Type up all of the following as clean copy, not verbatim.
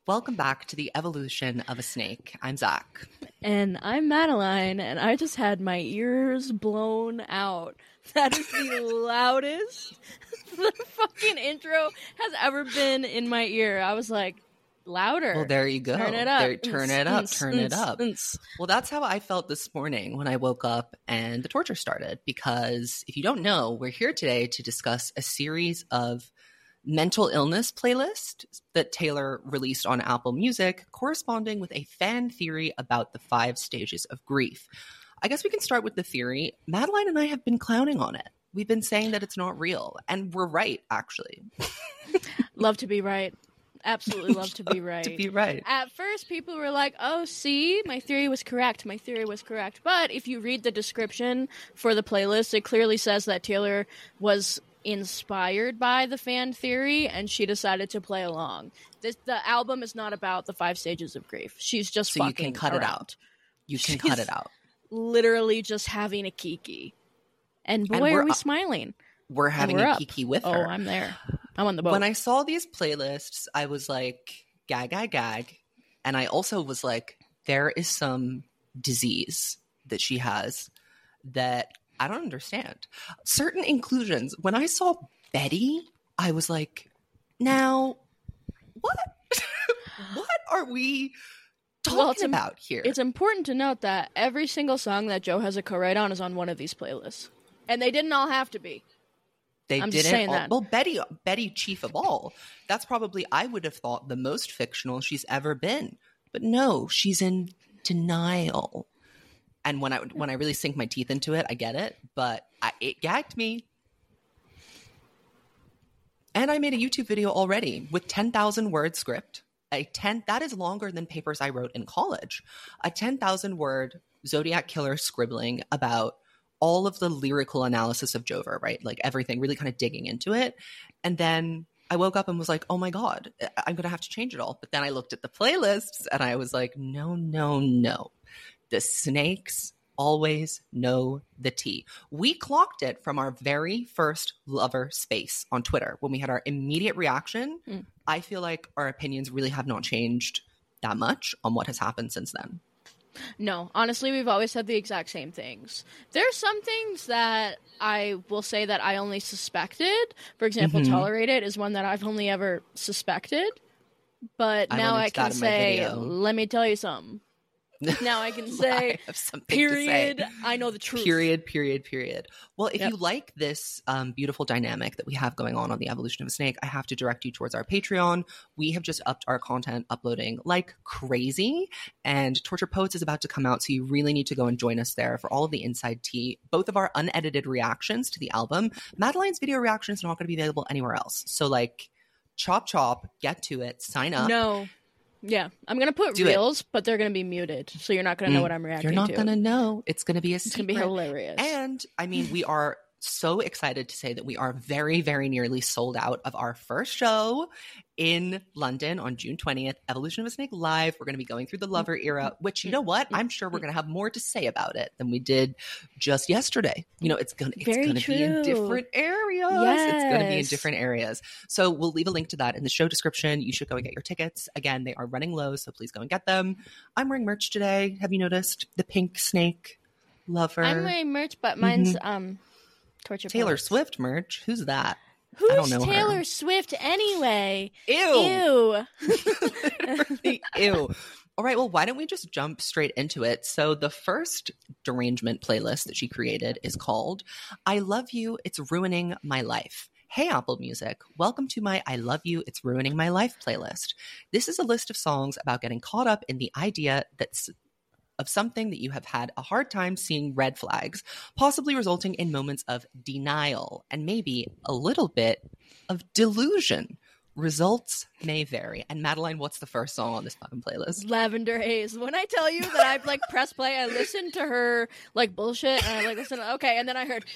Welcome back to the evolution of a snake. I'm Zach. And I'm Madeline, and I just had my ears blown out. That is the loudest the fucking intro has ever been in my ear. I was like, louder. Well, there you go. Turn it up. Turn it up. Well, that's how I felt this morning when I woke up and the torture started. Because if you don't know, we're here today to discuss a series of mental illness playlist that Taylor released on Apple Music, corresponding with a fan theory about the 5 stages of grief. I guess we can start with the theory. Madeline and I have been clowning on it. We've been saying that it's not real, and we're right, actually. Love to be right. Absolutely love to be right. To be right. At first, people were like, oh, see, my theory was correct. My theory was correct. But if you read the description for the playlist, it clearly says that Taylor was inspired by the fan theory and she decided to play along. The album is not about the 5 stages of grief. She's just so fucking you can cut around. it out. She's cut it out. Literally just having a kiki. And boy, are we smiling. We're having a kiki with her. Oh, I'm there. I'm on the boat. When I saw these playlists, I was like, gag. And I also was like, there is some disease that she has that I don't understand. Certain inclusions. When I saw Betty, I was like, now, what? What are we talking about here? It's important to note that every single song that Joe has a co-write on is on one of these playlists. And they didn't all have to be. I'm just saying that. Well, Betty chief of all. That's probably, I would have thought, the most fictional she's ever been. But no, she's in denial. And when I really sink my teeth into it, I get it. But it gagged me. And I made a YouTube video already with 10,000 word script. That is longer than papers I wrote in college. A 10,000 word Zodiac killer scribbling about all of the lyrical analysis of Jover, right? Like everything, really kind of digging into it. And then I woke up and was like, oh my God, I'm going to have to change it all. But then I looked at the playlists and I was like, no. The snakes always know the tea. We clocked it from our very first Lover space on Twitter when we had our immediate reaction. I feel like our opinions really have not changed that much on what has happened since then. No, honestly, we've always said the exact same things. There's some things that I will say that I only suspected. For example, Tolerated is one that I've only ever suspected. But now I can say, let me tell you something. Now I can say, I have something period, to say. I know the truth. Period. Well, if you like this beautiful dynamic that we have going on the evolution of a snake, I have to direct you towards our Patreon. We have just upped our content uploading like crazy, and Torture Poets is about to come out, so you really need to go and join us there for all of the inside tea, both of our unedited reactions to the album. Madeline's video reactions are not going to be available anywhere else. So like, chop, get to it, sign up. No. Yeah, I'm going to put reels, but they're going to be muted, so you're not going to know what I'm reacting to. You're not going to know. It's going to be a secret. It's going to be hilarious. And, I mean, we are so excited to say that we are very, very nearly sold out of our first show in London on June 20th, Evolution of a Snake Live. We're going to be going through the Lover era, which, you know what? I'm sure we're going to have more to say about it than we did just yesterday. You know, it's going to be in different areas. Yes. It's going to be in different areas. So we'll leave a link to that in the show description. You should go and get your tickets. Again, they are running low, so please go and get them. I'm wearing merch today. Have you noticed? The pink snake Lover. I'm wearing merch, but mine's Torture Taylor Poets. Swift merch. Who's that? Who's I don't know Taylor her. Swift anyway? Ew. Literally, ew. All right, well, why don't we just jump straight into it? So the first derangement playlist that she created is called I Love You, It's Ruining My Life. Hey, Apple Music, welcome to my I Love You, It's Ruining My Life playlist. This is a list of songs about getting caught up in the idea that's of something that you have had a hard time seeing red flags, possibly resulting in moments of denial and maybe a little bit of delusion. Results may vary. And Madeline, what's the first song on this fucking playlist? Lavender Haze. When I tell you that I like press play, I listened to her like bullshit and I like listen. Okay, and then I heard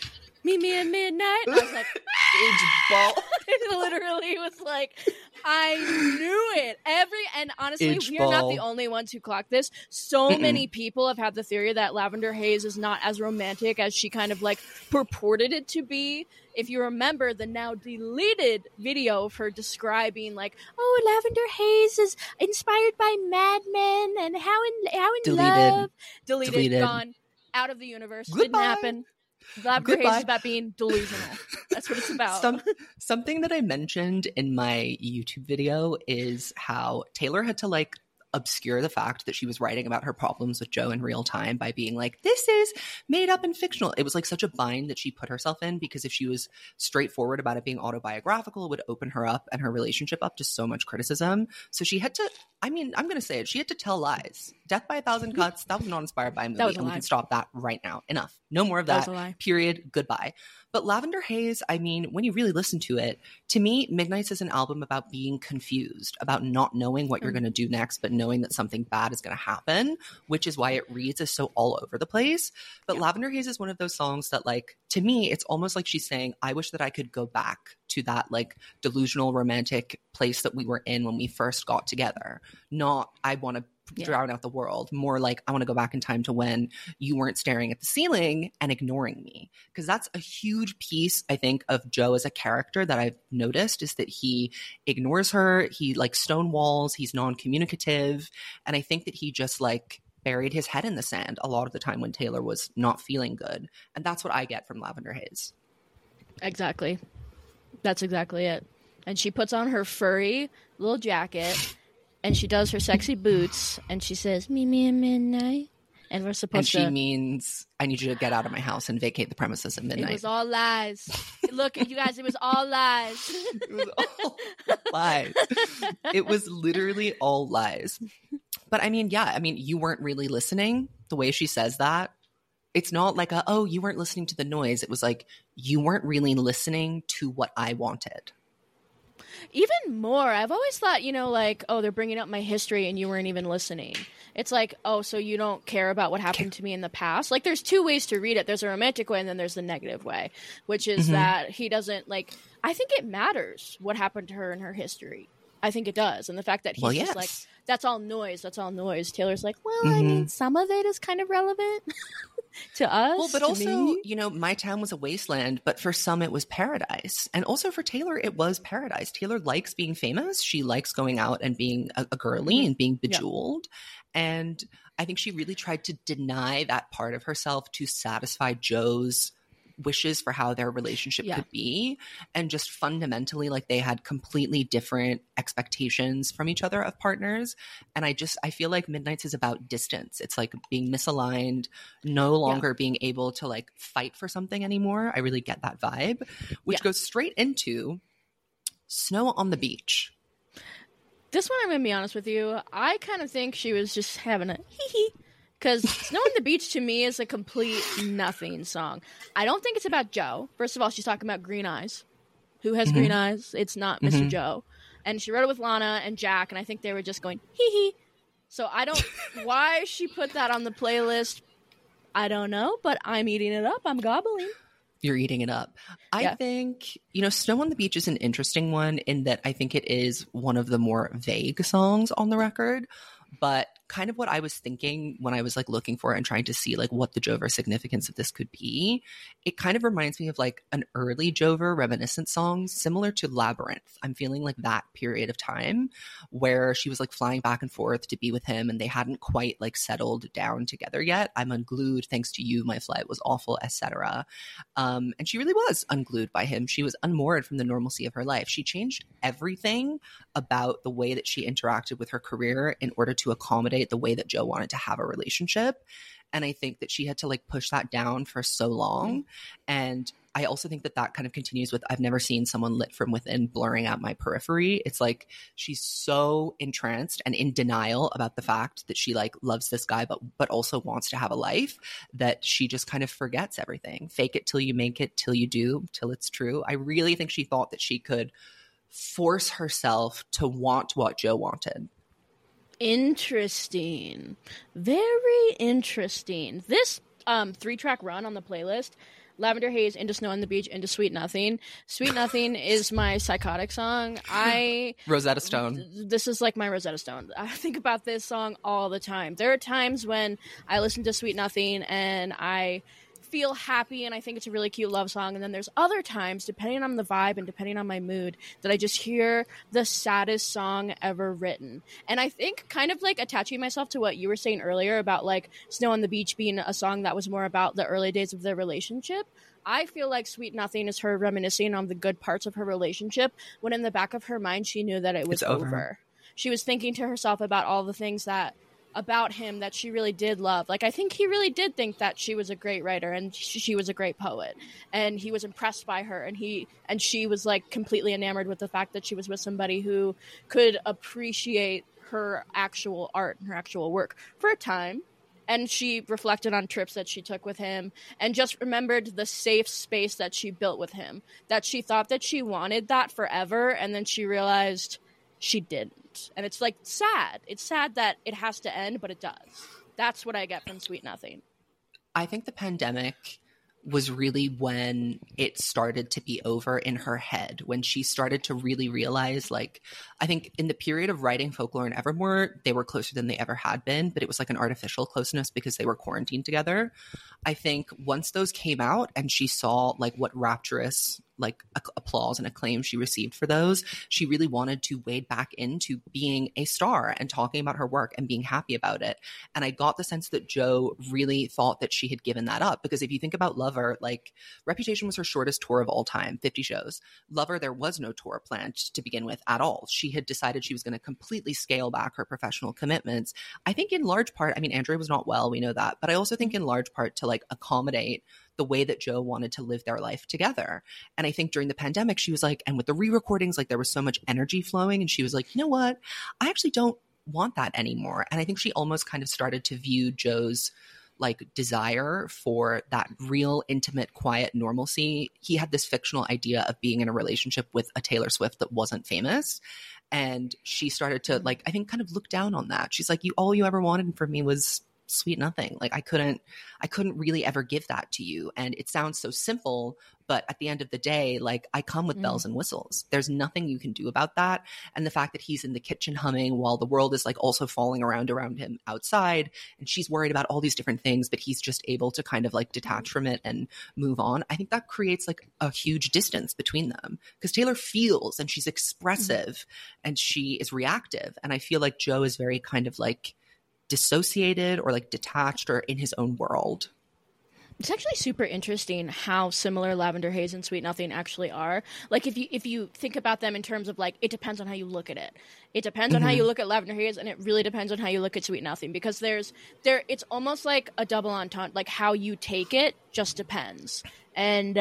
Meet me at midnight. And I was like, Age ball. it literally was like, I knew it. And honestly, we are not the only ones who clocked this. So many people have had the theory that Lavender Haze is not as romantic as she kind of like purported it to be. If you remember the now deleted video of her describing like, oh, Lavender Haze is inspired by Mad Men and how in love. Deleted, gone, out of the universe. Goodbye. Didn't happen. Lavender Haze is about being delusional. That's what it's about. Something that I mentioned in my YouTube video is how Taylor had to like obscure the fact that she was writing about her problems with Joe in real time by being like, this is made up and fictional. It was like such a bind that she put herself in, because if she was straightforward about it being autobiographical, it would open her up and her relationship up to so much criticism. So she had to, I mean, I'm going to say it, she had to tell lies. Death by a Thousand Cuts, that was not inspired by a movie. That was a and lie. We can stop that right now. Enough. No more of that. That was a lie. Period. Goodbye. But Lavender Haze, I mean, when you really listen to it, to me, Midnights is an album about being confused, about not knowing what you're going to do next, but knowing that something bad is going to happen, which is why it reads as so all over the place. But Lavender Haze is one of those songs that, like, to me, it's almost like she's saying, I wish that I could go back to that, like, delusional romantic place that we were in when we first got together. Not, I want to drown out the world. More like, I want to go back in time to when you weren't staring at the ceiling and ignoring me. Because that's a huge piece, I think, of Joe as a character that I've noticed, is that he ignores her. He like stonewalls. He's non-communicative. And I think that he just like buried his head in the sand a lot of the time when Taylor was not feeling good. And that's what I get from Lavender Haze. Exactly. That's exactly it. And she puts on her furry little jacket and she does her sexy boots and she says, meet me at midnight. And we're supposed to. And she means, I need you to get out of my house and vacate the premises at midnight. It was all lies. Look, you guys, it was all lies. It was all lies. It was literally all lies. But I mean, yeah, I mean, you weren't really listening. The way she says that, it's not like oh, you weren't listening to the noise. It was like, you weren't really listening to what I wanted. Even more, I've always thought, like, oh, they're bringing up my history and you weren't even listening. It's like, oh, so you don't care about what happened to me in the past? Like, there's two ways to read it. There's a romantic way and then there's the negative way, which is that he doesn't, like, I think it matters what happened to her in her history. I think it does. And the fact that he's just like, that's all noise. That's all noise. Taylor's like, well, I mean, some of it is kind of relevant to us. Well, but also, my town was a wasteland, but for some it was paradise. And also for Taylor, it was paradise. Taylor likes being famous. She likes going out and being a girly and being bejeweled. And I think she really tried to deny that part of herself to satisfy Joe's wishes for how their relationship could be. And just fundamentally, like, they had completely different expectations from each other of partners. And I feel like Midnights is about distance. It's like being misaligned, no longer being able to like fight for something anymore. I really get that vibe, which goes straight into Snow on the Beach. This one, I'm going to be honest with you, I kind of think she was just having a hee-hee. Because Snow on the Beach, to me, is a complete nothing song. I don't think it's about Joe. First of all, she's talking about green eyes. Who has green eyes? It's not Mr. Joe. And she wrote it with Lana and Jack, and I think they were just going, hee-hee. So I don't... why she put that on the playlist, I don't know, but I'm eating it up. I'm gobbling. You're eating it up. I think, Snow on the Beach is an interesting one in that I think it is one of the more vague songs on the record. But kind of what I was thinking when I was like looking for it and trying to see like what the Jover significance of this could be, it kind of reminds me of like an early Jover reminiscent song similar to Labyrinth. I'm feeling like that period of time where she was like flying back and forth to be with him and they hadn't quite like settled down together yet. I'm unglued thanks to you. My flight was awful, etc. And she really was unglued by him. She was unmoored from the normalcy of her life. She changed everything about the way that she interacted with her career in order to accommodate the way that Joe wanted to have a relationship. And I think that she had to like push that down for so long. And I also think that that kind of continues with, I've never seen someone lit from within blurring out my periphery. It's like, she's so entranced and in denial about the fact that she like loves this guy, but also wants to have a life, that she just kind of forgets everything. Fake it till you make it, till you do, till it's true. I really think she thought that she could force herself to want what Joe wanted. Interesting. Very interesting. This 3-track run on the playlist, Lavender Haze into Snow on the Beach into Sweet Nothing. Sweet Nothing is my psychotic song. Rosetta Stone. This is like my Rosetta Stone. I think about this song all the time. There are times when I listen to Sweet Nothing and I feel happy and I think it's a really cute love song, and then there's other times, depending on the vibe and depending on my mood, that I just hear the saddest song ever written. And I think, kind of like attaching myself to what you were saying earlier about like Snow on the Beach being a song that was more about the early days of their relationship, I feel like Sweet Nothing is her reminiscing on the good parts of her relationship, when in the back of her mind she knew that it was over. She was thinking to herself about all the things that about him that she really did love. Like, I think he really did think that she was a great writer and she was a great poet, and he was impressed by her, and she was like completely enamored with the fact that she was with somebody who could appreciate her actual art and her actual work for a time. And she reflected on trips that she took with him and just remembered the safe space that she built with him, that she thought that she wanted that forever, and then she realized she didn't. And it's like sad. It's sad that it has to end, but it does. That's what I get from Sweet Nothing. I think the pandemic was really when it started to be over in her head, when she started to really realize, like, I think in the period of writing Folklore and Evermore, they were closer than they ever had been, but it was like an artificial closeness because they were quarantined together. I think once those came out and she saw like what rapturous like applause and acclaim she received for those, she really wanted to wade back into being a star and talking about her work and being happy about it. And I got the sense that Jo really thought that she had given that up, because if you think about Lover, like Reputation was her shortest tour of all time, 50 shows. Lover, there was no tour planned to begin with at all. She had decided she was going to completely scale back her professional commitments. I think in large part, I mean, Andrea was not well, we know that, but I also think in large part to like accommodate the way that Jo wanted to live their life together. And I think during the pandemic, she was like, and with the re-recordings, like there was so much energy flowing, and she was like, you know what? I actually don't want that anymore. And I think she almost kind of started to view Jo's like desire for that real intimate, quiet normalcy. He had this fictional idea of being in a relationship with a Taylor Swift that wasn't famous. And she started to like, I think kind of look down on that. She's like, all you ever wanted from me was Sweet Nothing. Like I couldn't really ever give that to you. And it sounds so simple, but at the end of the day, like I come with bells and whistles. There's nothing you can do about that. And the fact that he's in the kitchen humming while the world is like also falling around him outside, and she's worried about all these different things, but he's just able to kind of like detach from it and move on. I think that creates like a huge distance between them, because Taylor feels and she's expressive and she is reactive. And I feel like Jo is very kind of like dissociated or like detached or in his own world. It's actually super interesting how similar Lavender Haze and Sweet Nothing actually are. Like if you think about them in terms of like, it depends on how you look at it. It depends on how you look at Lavender Haze, and it really depends on how you look at Sweet Nothing, because it's almost like a double entendre. Like how you take it just depends. And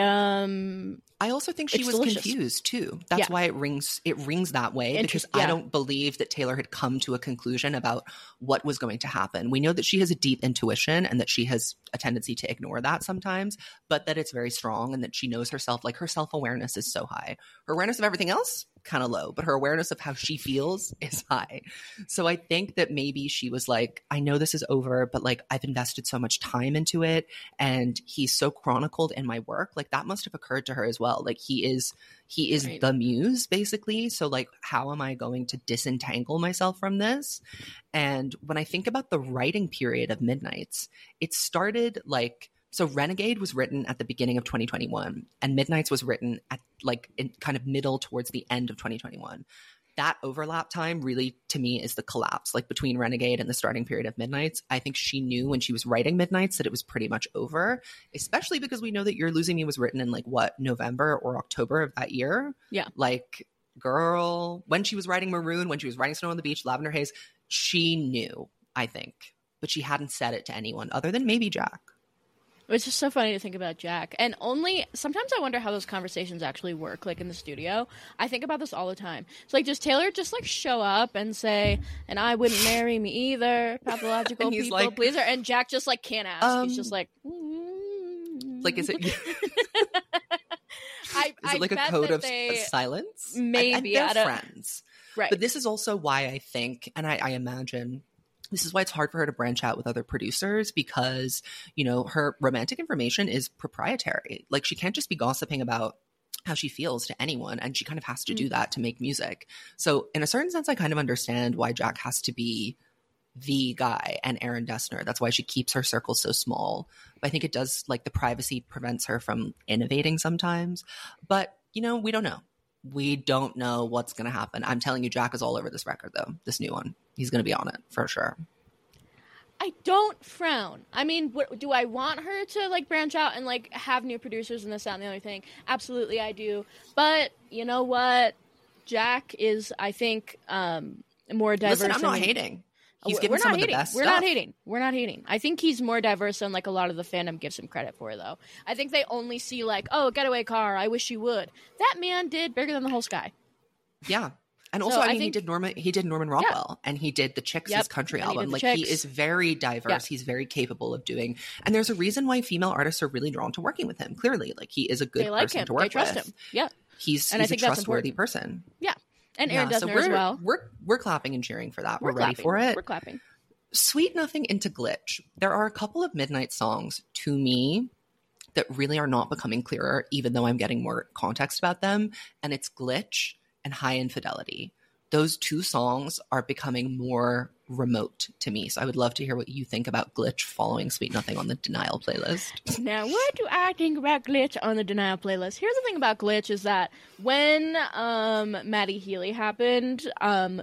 I also think she was delicious. Confused too. That's why it rings that way, because I don't believe that Taylor had come to a conclusion about what was going to happen. We know that she has a deep intuition and that she has a tendency to ignore that sometimes, but that it's very strong and that she knows herself. Like her self-awareness is so high. Her awareness of everything else, kind of low, but her awareness of how she feels is high. So I think that maybe she was like, I know this is over, but like I've invested so much time into it and he's so chronicled in my work. Like that must have occurred to her as well. Like he is right. The muse basically. So like, how am I going to disentangle myself from this? And when I think about the writing period of Midnights, it started like, so Renegade was written at the beginning of 2021 and Midnights was written at like in kind of middle towards the end of 2021. That overlap time really, to me, is the collapse, like between Renegade and the starting period of Midnights. I think she knew when she was writing Midnights that it was pretty much over, especially because we know that You're Losing Me was written in like what, November or October of that year. Yeah. Like, girl, when she was writing Maroon, when she was writing Snow on the Beach, Lavender Haze, she knew, I think, but she hadn't said it to anyone other than maybe Jack. It's just so funny to think about Jack. And sometimes I wonder how those conversations actually work, like in the studio. I think about this all the time. It's like, does Taylor just like show up and say, and I wouldn't marry me either, pathological people like, pleaser? And Jack just like can't ask. He's just like, like, is it... Is it like a code of silence? Maybe. They're friends. Right. But this is also why I think, and I imagine This is why it's hard for her to branch out with other producers because, you know, her romantic information is proprietary. Like she can't just be gossiping about how she feels to anyone, and she kind of has to do that to make music. So in a certain sense, I kind of understand why Jack has to be the guy and Aaron Dessner. That's why she keeps her circle so small. But I think it does, like, the privacy prevents her from innovating sometimes. But, you know, we don't know. We don't know what's going to happen. I'm telling you, Jack is all over this record, though, this new one. He's going to be on it for sure. I don't frown. I mean, do I want her to, like, branch out and, like, have new producers and this, that, and the other thing? Absolutely, I do. But you know what? Jack is, I think, more diverse. Listen, I'm not hating. He's given some of the best We're stuff. not hating. We're not hating. I think he's more diverse than, like, a lot of the fandom gives him credit for, though. I think they only see, like, oh, Getaway Car, I wish you would. That man did Bigger Than the Whole Sky. Yeah. And also, So I I mean, think- he did Norman Rockwell, and he did the Chicks' country and he album. did Like, the he Chicks. is very diverse. Yeah. He's very capable of doing. And there's a reason why female artists are really drawn to working with him. Clearly, like, he is a good They like person him. to work They trust with. him. Yeah. He's And I a think that's trustworthy important. person. Yeah. And Aaron Yeah, so Dessner as well. We're clapping and cheering for that. We're ready clapping. for it. We're clapping. Sweet Nothing into Glitch. There are a couple of Midnight songs to me that really are not becoming clearer, even though I'm getting more context about them. And it's Glitch and High Infidelity. Those two songs are becoming more remote to me. So I would love to hear what you think about Glitch following Sweet Nothing on the Denial playlist. Now, what do I think about Glitch on the Denial playlist? Here's the thing about Glitch is that when Maddie Healy happened, I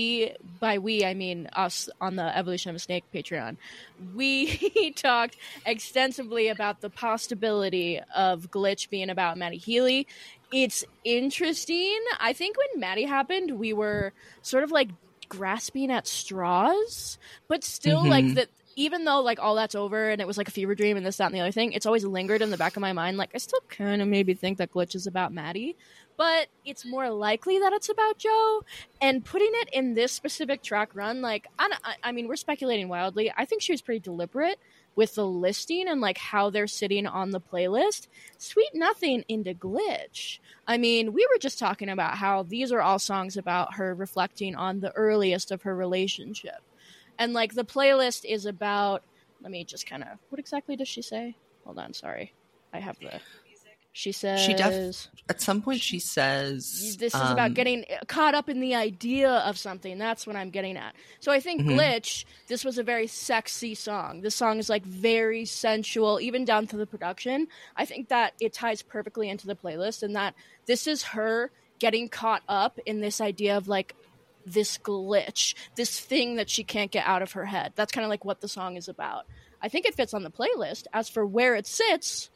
mean us on the Evolution of a Snake Patreon, we talked extensively about the possibility of Glitch being about Maddie Healy. It's interesting. I think when Maddie happened, we were sort of like grasping at straws, but still like that. Even though like all that's over and it was like a fever dream and this, that, and the other thing, it's always lingered in the back of my mind. Like I still kind of maybe think that Glitch is about Maddie, but it's more likely that it's about Joe. And putting it in this specific track run, like I mean, we're speculating wildly. I think she was pretty deliberate with the listing and like how they're sitting on the playlist. Sweet Nothing into Glitch. I mean, we were just talking about how these are all songs about her reflecting on the earliest of her relationship. And like the playlist is about, let me just kind of, what exactly does she say? Hold on, sorry. I have the, she says. At some point she says. This is about getting caught up in the idea of something. That's what I'm getting at. So I think Glitch, this was a very sexy song. This song is like very sensual, even down to the production. I think that it ties perfectly into the playlist and that this is her getting caught up in this idea of like, this glitch, this thing that she can't get out of her head. That's kind of like what the song is about. I think it fits on the playlist. As for where it sits,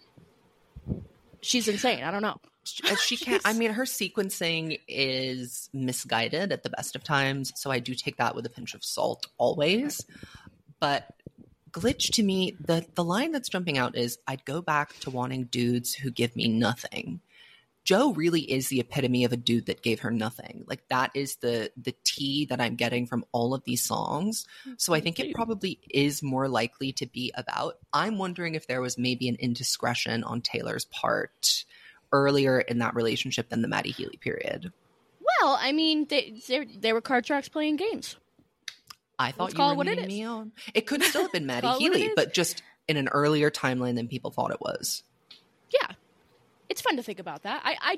she's insane. I don't know. She can't. I mean, her sequencing is misguided at the best of times, so I do take that with a pinch of salt always. But Glitch to me, the line that's jumping out is, "I'd go back to wanting dudes who give me nothing." Joe really is the epitome of a dude that gave her nothing. Like that is the tea that I'm getting from all of these songs. So I think it probably is more likely to be about. I'm wondering if there was maybe an indiscretion on Taylor's part earlier in that relationship than the Maddie Healy period. Well, I mean, they were card tracks playing games. I thought Let's you call were it what it leading is. me on. It could still have been Maddie Call it what it Healy, is. but just in an earlier timeline than people thought it was. Yeah. It's fun to think about that. I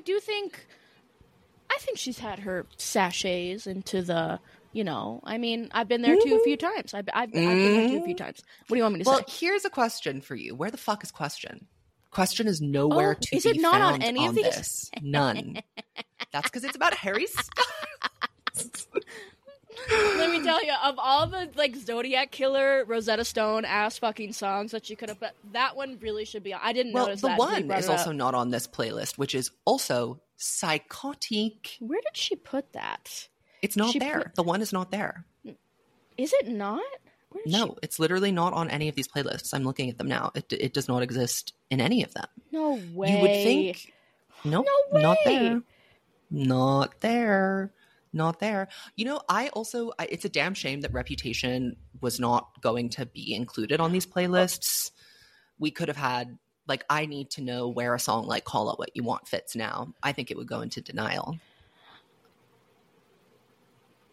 think she's had her sachets into the, you know, I mean, I've been there too a few times. I've been there too a few times. What do you want me to Well, say? here's a question for you. Where the fuck is Question? Question is nowhere to is be it not on found any of these? this. None. That's because it's about Harry Styles. Let me tell you, of all the like Zodiac Killer, Rosetta Stone ass fucking songs that you could have, but that one really should be on. I didn't Well, notice the that. until you one brought is it up. also not on this playlist, which is also psychotic. Where did she put that? It's not She there. put- The one is not there. Is it not? Where did No, it's literally not on any of these playlists. I'm looking at them now. It does not exist in any of them. No way. You would think. Nope, No not way. there. Not there. Not there. You know, it's a damn shame that Reputation was not going to be included on these playlists. We could have had, like, I need to know where a song like Call It What You Want fits now. I think it would go into Denial.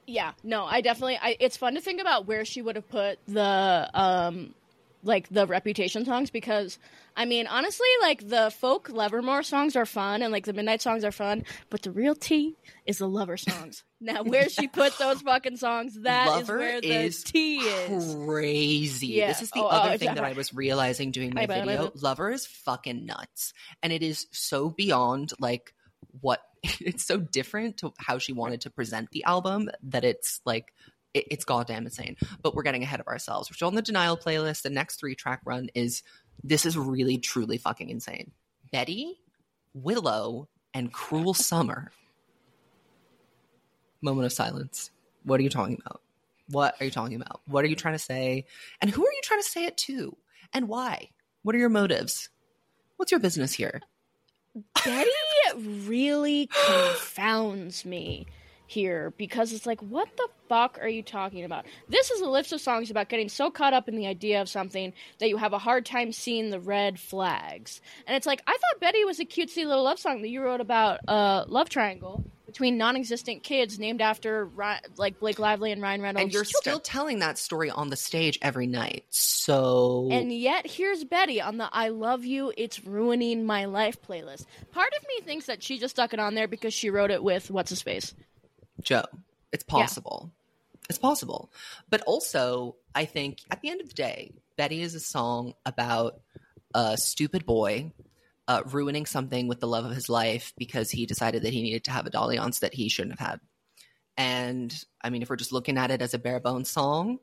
Yeah, no, it's fun to think about where she would have put the like the Reputation songs, because I mean, honestly, like the folk Livermore songs are fun and like the Midnight songs are fun, but the real tea is the Lover songs. Now, where she put those fucking songs, that Lover is where the tea is. Crazy. Yeah. This is the other thing that I was realizing doing my video. Lover is fucking nuts. And it is so beyond like what it's so different to how she wanted to present the album that it's like it's goddamn insane. But we're getting ahead of ourselves. We're still on the Denial playlist. The next 3-track run is really truly fucking insane. Betty, Willow, and Cruel Summer. Moment of silence. What are you talking about? What are you talking about? What are you trying to say? And who are you trying to say it to? And why? What are your motives? What's your business here? Betty really confounds me here, because it's like, what the fuck are you talking about? This is a list of songs about getting so caught up in the idea of something that you have a hard time seeing the red flags. And it's like, I thought Betty was a cutesy little love song that you wrote about love triangle between non-existent kids named after like Blake Lively and Ryan Reynolds. And you're still telling that story on the stage every night. So, and yet here's Betty on the I Love You, It's Ruining My Life playlist. Part of me thinks that she just stuck it on there because she wrote it with what's his face? Joe. It's possible. Yeah. It's possible. But also, I think at the end of the day, Betty is a song about a stupid boy ruining something with the love of his life because he decided that he needed to have a dalliance that he shouldn't have had. And I mean, if we're just looking at it as a bare bones song,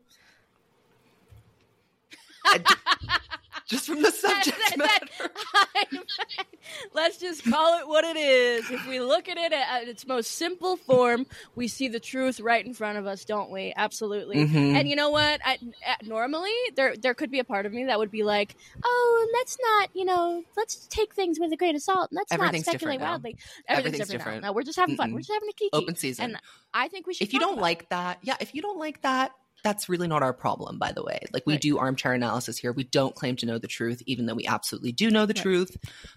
just from the subject matter. Let's just call it what it is. If we look at it at its most simple form, we see the truth right in front of us, don't we? Absolutely. Mm-hmm. And you know what? Normally, there could be a part of me that would be like, oh, let's not, let's take things with a grain of salt. Let's not speculate wildly. Everything's different now. We're just having fun. We're just having a kiki. Open season. And I think we should. If you don't like that, that's really not our problem, by the way. Like, we do armchair analysis here. We don't claim to know the truth, even though we absolutely do know the truth.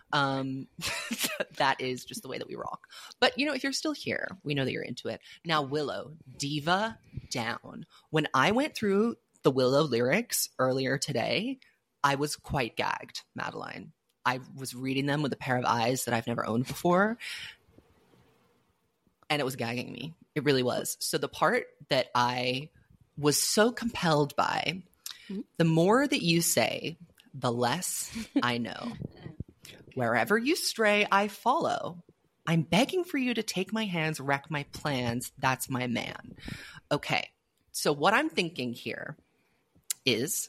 That is just the way that we rock. But, if you're still here, we know that you're into it. Now, Willow, Diva Down. When I went through the Willow lyrics earlier today, I was quite gagged, Madeline. I was reading them with a pair of eyes that I've never owned before. And it was gagging me. It really was. So the part that I was so compelled by, the more that you say, the less I know. Wherever you stray, I follow. I'm begging for you to take my hands, wreck my plans. That's my man. Okay. So what I'm thinking here is,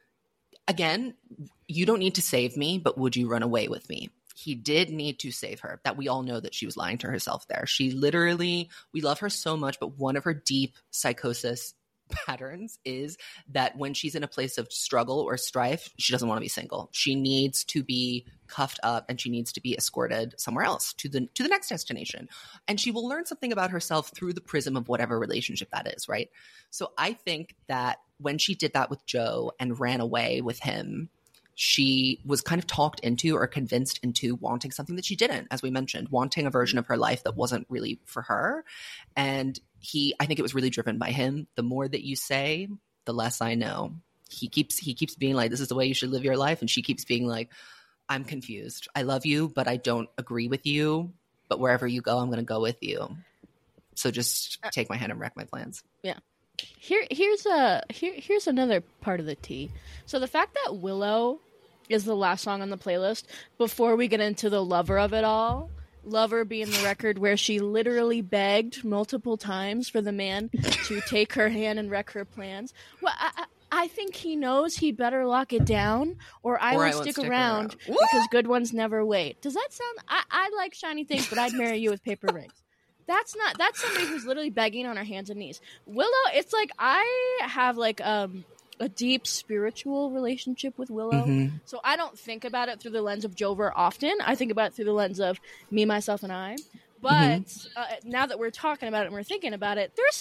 again, you don't need to save me, but would you run away with me? He did need to save her. That we all know that she was lying to herself there. She literally, we love her so much, but one of her deep psychosis patterns is that when she's in a place of struggle or strife, she doesn't want to be single. She needs to be cuffed up and she needs to be escorted somewhere else to the next destination. And she will learn something about herself through the prism of whatever relationship that is, right? So I think that when she did that with Joe and ran away with him, she was kind of talked into or convinced into wanting something that she didn't, as we mentioned, wanting a version of her life that wasn't really for her. And I think it was really driven by him. The more that you say, the less I know. He keeps being like, this is the way you should live your life. And she keeps being like, I'm confused. I love you, but I don't agree with you. But wherever you go, I'm going to go with you. So just take my hand and wreck my plans. Yeah. Here's another part of the tea. So the fact that Willow is the last song on the playlist, before we get into the lover of it all, Lover being the record where she literally begged multiple times for the man to take her hand and wreck her plans. Well, I think he knows he better lock it down, or I won't stick around because good ones never wait. Does that sound? I like shiny things, but I'd marry you with paper rings. That's somebody who's literally begging on her hands and knees. Willow, it's like I have like a deep spiritual relationship with Willow. Mm-hmm. So I don't think about it through the lens of Jover often. I think about it through the lens of me, myself, and I. But now that we're talking about it and we're thinking about it, there's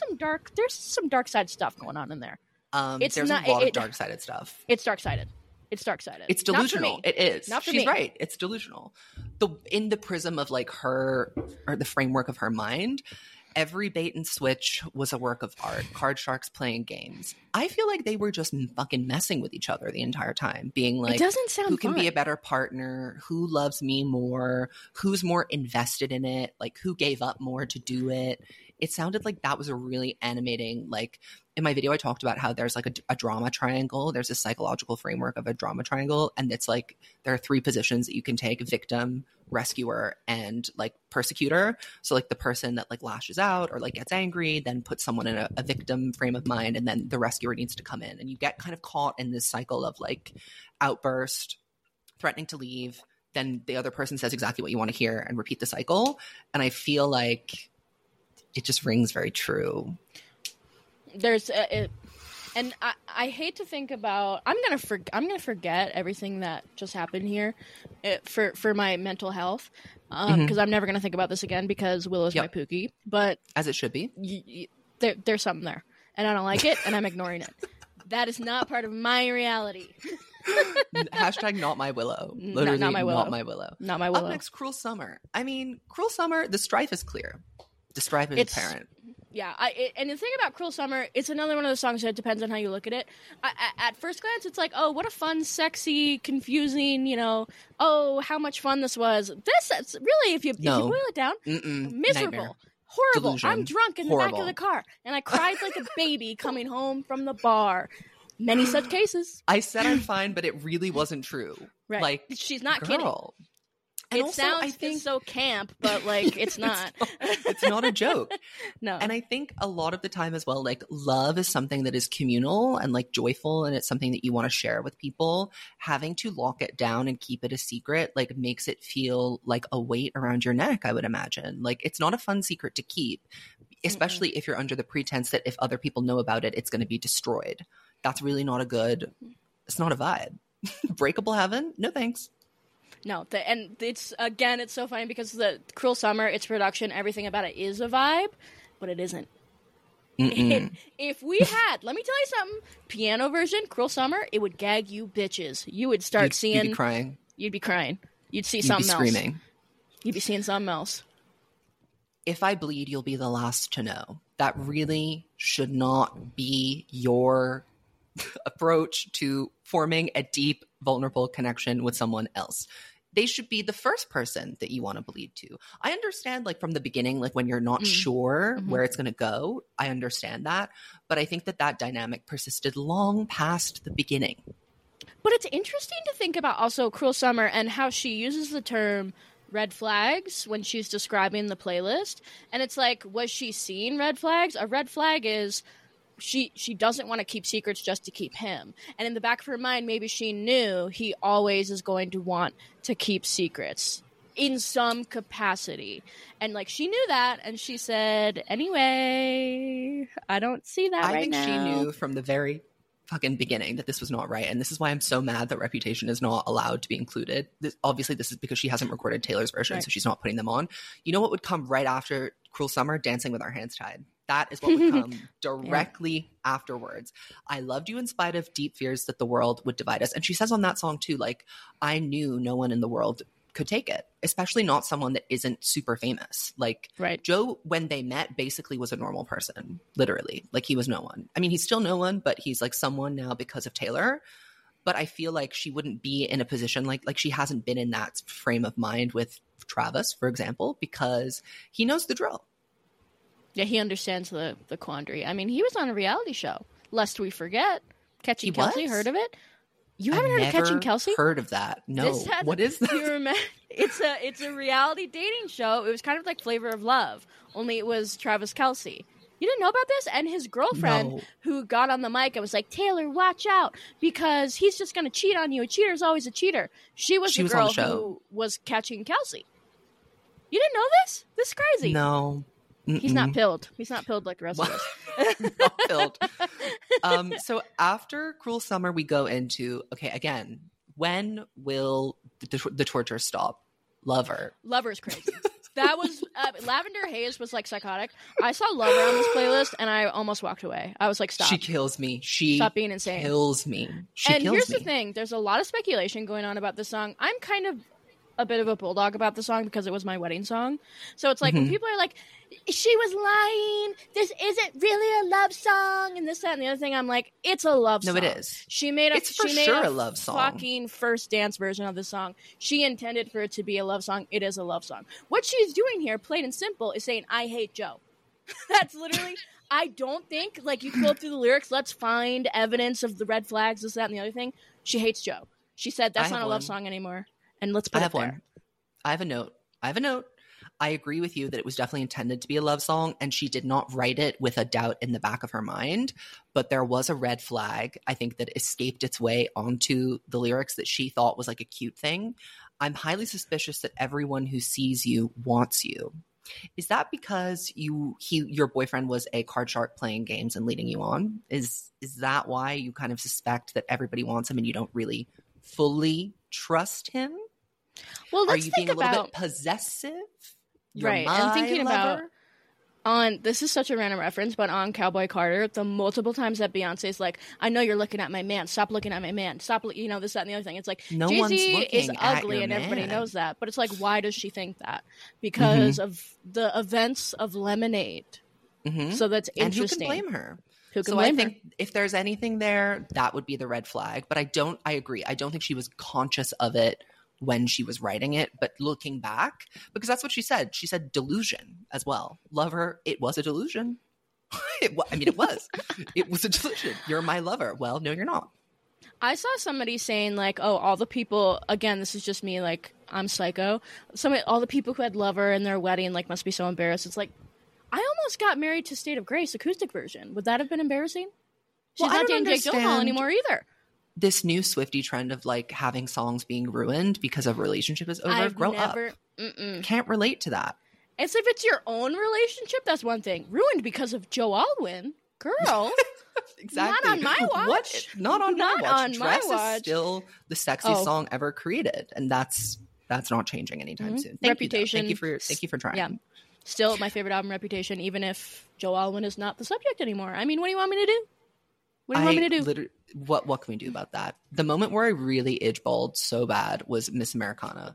some dark side stuff going on in there. There's a lot of dark sided stuff. It's dark sided. It's dark-sided. It's delusional. It is. Not for She's me. right. It's delusional. In the prism of like her, or the framework of her mind. Every bait and switch was a work of art. Card sharks playing games. I feel like they were just fucking messing with each other the entire time, being like, it doesn't sound who can fun. be a better partner? Who loves me more? Who's more invested in it? Like, who gave up more to do it? It sounded like that was a really animating, like, in my video, I talked about how there's like a drama triangle. There's a psychological framework of a drama triangle. And it's like, there are 3 positions that you can take: victim, rescuer, and like persecutor. So like the person that like lashes out or like gets angry, then puts someone in a victim frame of mind. And then the rescuer needs to come in, and you get kind of caught in this cycle of like outburst, threatening to leave. Then the other person says exactly what you want to hear and repeat the cycle. And I feel like it just rings very true. There's and I hate to think about. I'm gonna forget everything that just happened here, for my mental health, because I'm never gonna think about this again because Willow's my Pookie. But as it should be. There's something there, and I don't like it, and I'm ignoring it. That is not part of my reality. Hashtag not my Willow. Literally not my Willow. Not my Willow. Not my Willow. Up next, Cruel Summer. I mean, Cruel Summer, the strife is clear. The strife is apparent. Yeah, and the thing about Cruel Summer, it's another one of those songs that depends on how you look at it. At first glance, it's like, oh, what a fun, sexy, confusing, oh, how much fun this was. This, really, if you boil it down, miserable, nightmare. horrible. Delusion. I'm drunk in the back of the car, and I cried like a baby coming home from the bar. Many such cases. I said I'm fine, but it really wasn't true. Right. Like, she's not girl. kidding. And it also, sounds I think so camp, but like it's not. It's not a joke. No. And I think a lot of the time as well, like love is something that is communal and like joyful, and it's something that you want to share with people. Having to lock it down and keep it a secret like makes it feel like a weight around your neck, I would imagine. Like it's not a fun secret to keep, especially if you're under the pretense that if other people know about it, it's going to be destroyed. That's really not it's not a vibe. Breakable heaven? No thanks. No, and it's so funny because the Cruel Summer, its production, everything about it is a vibe, but it isn't. If we had, let me tell you something, piano version, Cruel Summer, it would gag you bitches. You would start seeing... You'd be crying. You'd be crying. You'd see you'd something be else. Screaming. You'd be seeing something else. If I bleed, you'll be the last to know. That really should not be your approach to forming a deep, vulnerable connection with someone else. They should be the first person that you want to bleed to. I understand, like, from the beginning, like, when you're not sure where it's going to go, I understand that. But I think that dynamic persisted long past the beginning. But it's interesting to think about also Cruel Summer and how she uses the term red flags when she's describing the playlist. And it's like, was she seeing red flags? A red flag is... She doesn't want to keep secrets just to keep him. And in the back of her mind, maybe she knew he always is going to want to keep secrets in some capacity. And, like, she knew that, and she said, anyway, I don't see that right now. I think she knew from the very fucking beginning that this was not right. And this is why I'm so mad that Reputation is not allowed to be included. Obviously, this is because she hasn't recorded Taylor's version, right. So she's not putting them on. You know what would come right after Cruel Summer? Dancing with Our Hands Tied. That is what would come directly afterwards. I loved you in spite of deep fears that the world would divide us. And she says on that song too, like, I knew no one in the world could take it, especially not someone that isn't super famous. Like, right. Joe, when they met, basically was a normal person, literally. Like, he was no one. I mean, he's still no one, but he's like someone now because of Taylor. But I feel like she wouldn't be in a position like she hasn't been in that frame of mind with Travis, for example, because he knows the drill. Yeah, he understands the quandary. I mean, he was on a reality show, lest we forget. Catching Kelsey, heard of it? You haven't heard of Catching Kelsey? Heard of that? No. What is that? You remember? It's a reality dating show. It was kind of like Flavor of Love, only it was Travis Kelce. You didn't know about this? And his girlfriend, who got on the mic and was like, Taylor, watch out, because he's just going to cheat on you. A cheater's always a cheater. She was the girl who was catching Kelsey. You didn't know this? This is crazy. No. He's not pilled. He's not pilled like the rest of us. Not pilled. So after Cruel Summer, we go into, okay, again, when will the torture stop? Lover. Lover's crazy. That was, Lavender Haze was like psychotic. I saw Lover on this playlist and I almost walked away. I was like, stop. She kills me. Stop being insane. Kills me. And here's the thing. There's a lot of speculation going on about this song. I'm kind of a bit of a bulldog about the song because it was my wedding song. So it's like when people are like, she was lying, this isn't really a love song, and this, that, and the other thing, I'm like, it's a love song. No, it is. She made a love song. Fucking first dance version of the song. She intended for it to be a love song. It is a love song. What she's doing here, plain and simple, is saying, I hate Joe. That's literally, I don't think, like, you go through the lyrics, let's find evidence of the red flags, this, that, and the other thing. She hates Joe. She said, that's not a love song anymore. And let's put it there. I have a note. I agree with you that it was definitely intended to be a love song, and she did not write it with a doubt in the back of her mind. But there was a red flag, I think, that escaped its way onto the lyrics that she thought was like a cute thing. I'm highly suspicious that everyone who sees you wants you. Is that because your boyfriend was a card shark playing games and leading you on? Is that why you kind of suspect that everybody wants him and you don't really fully trust him? Well, let's Are you think being a little about, bit possessive? right? I'm thinking about this is such a random reference, but on Cowboy Carter, the multiple times that Beyonce's like, I know you're looking at my man. Stop looking at my man. Stop, this, that, and the other thing. It's like, no Jay-Z one's looking is at ugly your and everybody man. knows that. But it's like, why does she think that? Because of the events of Lemonade. So that's interesting. And who can blame her? Who can blame I her? think if there's anything there, that would be the red flag. But I agree. I don't think she was conscious of it when she was writing it, but looking back, because that's what she said. She said delusion as well. Lover, it was a delusion. It was a delusion. You're my lover. Well, no, you're not. I saw somebody saying like, oh, all the people, again, this is just me, like, I'm psycho. All the people who had Lover in their wedding, like, must be so embarrassed. It's like, I almost got married to State of Grace acoustic version. Would that have been embarrassing? She's not dating Jake Gyllenhaal anymore either. This new Swiftie trend of like having songs being ruined because a relationship is over. Grow up. Can't relate to that. As if it's your own relationship, that's one thing. Ruined because of Joe Alwyn. Girl. Exactly. Not on my watch. Not on my watch. On Dress my watch. is still the sexiest song ever created, and that's not changing anytime soon. Reputation. Thank you for trying. Yeah. Still my favorite album, Reputation, even if Joe Alwyn is not the subject anymore. I mean, what do you want me to do? What do you want me to do? What can we do about that? The moment where I really itch-balled so bad was Miss Americana.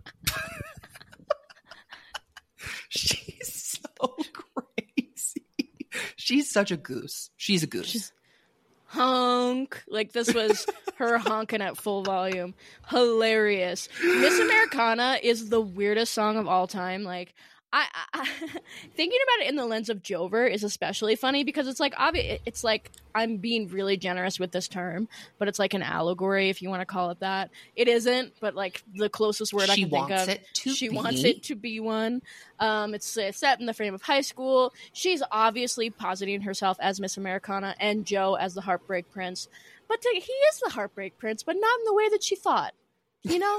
She's so crazy. She's such a goose. She's a goose. Honk. Like, this was her honking at full volume. Hilarious. Miss Americana is the weirdest song of all time. Like, I thinking about it in the lens of Jover is especially funny because it's like it's like I'm being really generous with this term, but it's like an allegory if you want to call it that. It isn't, but like the closest word I can think of. She wants it to be one. It's set in the frame of high school. She's obviously positing herself as Miss Americana and Joe as the Heartbreak Prince, but he is the Heartbreak Prince, but not in the way that she thought. You know.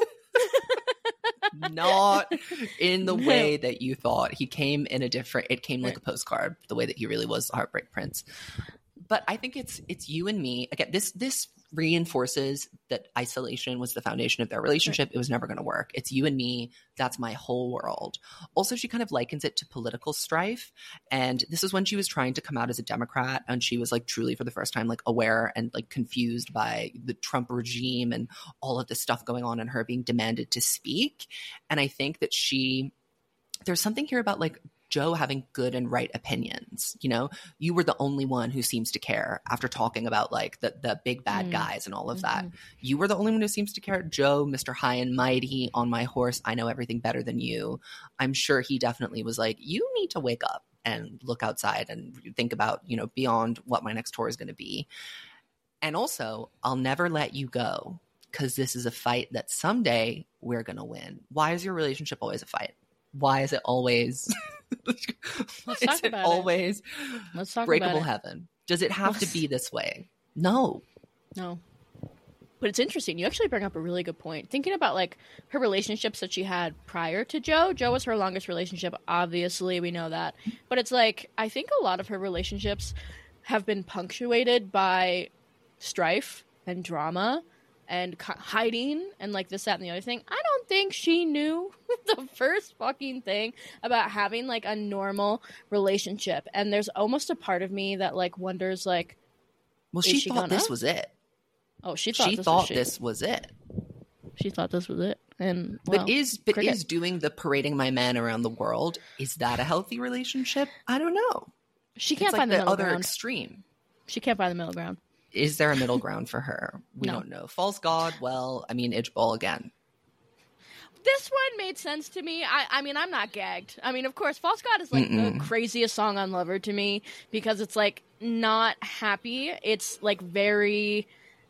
Not in the way that you thought. It came like a postcard, the way that he really was the Heartbreak Prince. But I think it's you and me. Again, this reinforces that isolation was the foundation of their relationship. It was never going to work. It's you and me. That's my whole world. Also, she kind of likens it to political strife. And this is when she was trying to come out as a Democrat. And she was like truly for the first time, like aware and like confused by the Trump regime and all of this stuff going on and her being demanded to speak. And I think that there's something here about like Joe having good and right opinions. You know, you were the only one who seems to care after talking about like the big bad guys and all of that. You were the only one who seems to care. Joe, Mr. High and Mighty, on my horse, I know everything better than you. I'm sure he definitely was like, you need to wake up and look outside and think about, you know, beyond what my next tour is going to be. And also, I'll never let you go because this is a fight that someday we're going to win. Why is your relationship always a fight? Why is it always Let's talk about it. Let's talk breakable about it. heaven? Does it have to be this way? No. But it's interesting. You actually bring up a really good point. Thinking about like her relationships that she had prior to Joe. Joe was her longest relationship. Obviously, we know that. But it's like, I think a lot of her relationships have been punctuated by strife and drama and hiding and like this, that, and the other thing. I don't think she knew the first fucking thing about having like a normal relationship. And there's almost a part of me that like wonders like, well, she thought this was it. Oh, she thought this was it. She thought this was it. And well, but is doing the parading my man around the world, is that a healthy relationship? I don't know. She can't it's find like the middle other ground. extreme. She can't find the middle ground. Is there a middle ground for her? We don't know. False God, well, I mean, Idgeball again. This one made sense to me. I mean, I'm not gagged. I mean, of course, False God is like the craziest song on Lover to me because it's like not happy. It's like very.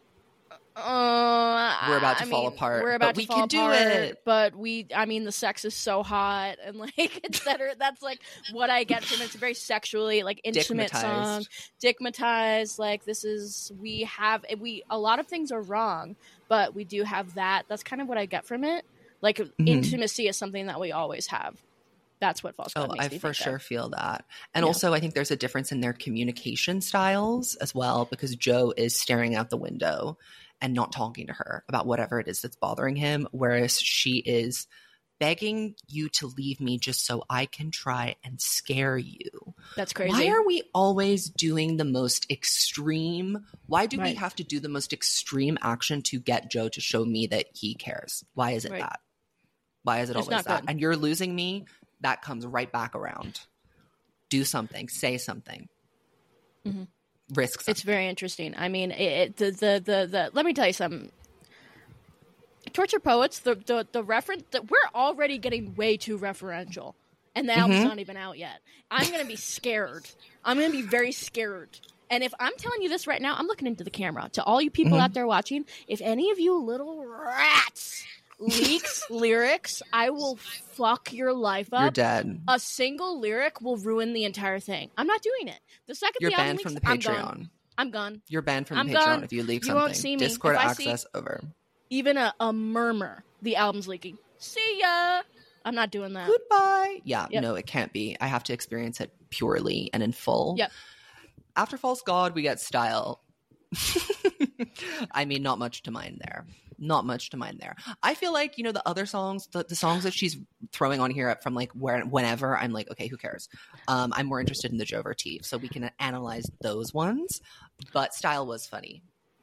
We're about to fall apart. We're about but to fall we can apart, do it. But the sex is so hot and like etc. That's like what I get from it. It's a very sexually like intimate song, dickmatized. Like this is a lot of things are wrong, but we do have that. That's kind of what I get from it. Like intimacy is something that we always have. That's what False God makes me think for sure of. feel that. And also I think there's a difference in their communication styles as well, because Joe is staring out the window and not talking to her about whatever it is that's bothering him, whereas she is begging you to leave me just so I can try and scare you. That's crazy. Why are we always doing the most extreme? Why do we have to do the most extreme action to get Joe to show me that he cares? Why is it that? Why is it always that? And you're losing me. That comes right back around. Do something. Say something. Risk something. It's very interesting. I mean, the let me tell you something. Torture Poets, the reference that we're already getting way too referential, and the album's not even out yet. I'm gonna be scared. I'm gonna be very scared. And if I'm telling you this right now, I'm looking into the camera. To all you people out there watching, if any of you little rats leaks lyrics, I will fuck your life up. You're dead. A single lyric will ruin the entire thing. I'm not doing it. The second you're the album banned leaks, from the Patreon. I'm gone. You're banned from I'm the Patreon gone. if you leak You something. won't see me. Discord If I access over. Even a murmur, the album's leaking. See ya. I'm not doing that. Goodbye. Yeah, no, it can't be. I have to experience it purely and in full. Yep. After False God, we get Style. I mean, not much to mind there. Not much to mind there. I feel like, the other songs, the songs that she's throwing on here from like whenever, I'm like, okay, who cares? I'm more interested in the Joe Vertief, so we can analyze those ones. But Style was funny.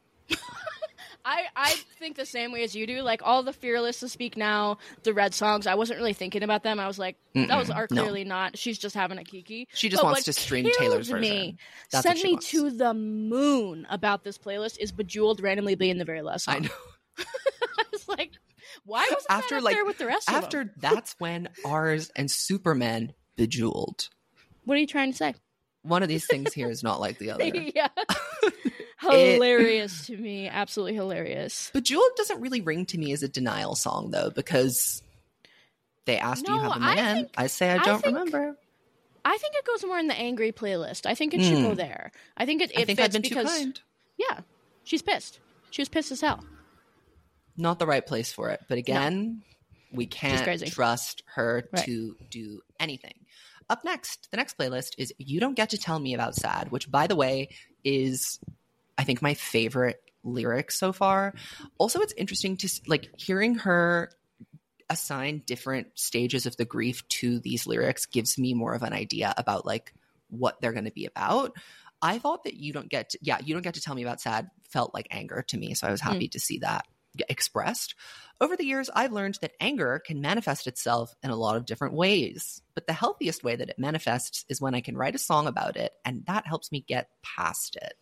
I think the same way as you do. Like all the Fearless to Speak Now, the Red songs, I wasn't really thinking about them. I was like, those are clearly not. She's just having a kiki. She just wants to stream Taylor's version. Sent me to the moon about this playlist is Bejeweled randomly being the very last song. I know. I was like, why was that up there with the rest of them? After that's when ours and Superman Bejeweled. What are you trying to say? One of these things here is not like the other. Yeah. Hilarious to me. Absolutely hilarious. Bejeweled doesn't really ring to me as a denial song, though, because they asked, do you have a man? I say I don't remember. I think it goes more in the angry playlist. I think it should go there. I think it fits I've been because, too kind. Yeah, she's pissed. She was pissed as hell. Not the right place for it. But again, we can't trust her to do anything. Up next, the next playlist is You Don't Get to Tell Me About Sad, which, by the way, is, I think, my favorite lyric so far. Also, it's interesting to, like, hearing her assign different stages of the grief to these lyrics gives me more of an idea about, like, what they're going to be about. I thought that You Don't Get to Tell Me About Sad felt like anger to me, so I was happy to see that expressed. Over the years, I've learned that anger can manifest itself in a lot of different ways, but the healthiest way that it manifests is when I can write a song about it, and that helps me get past it.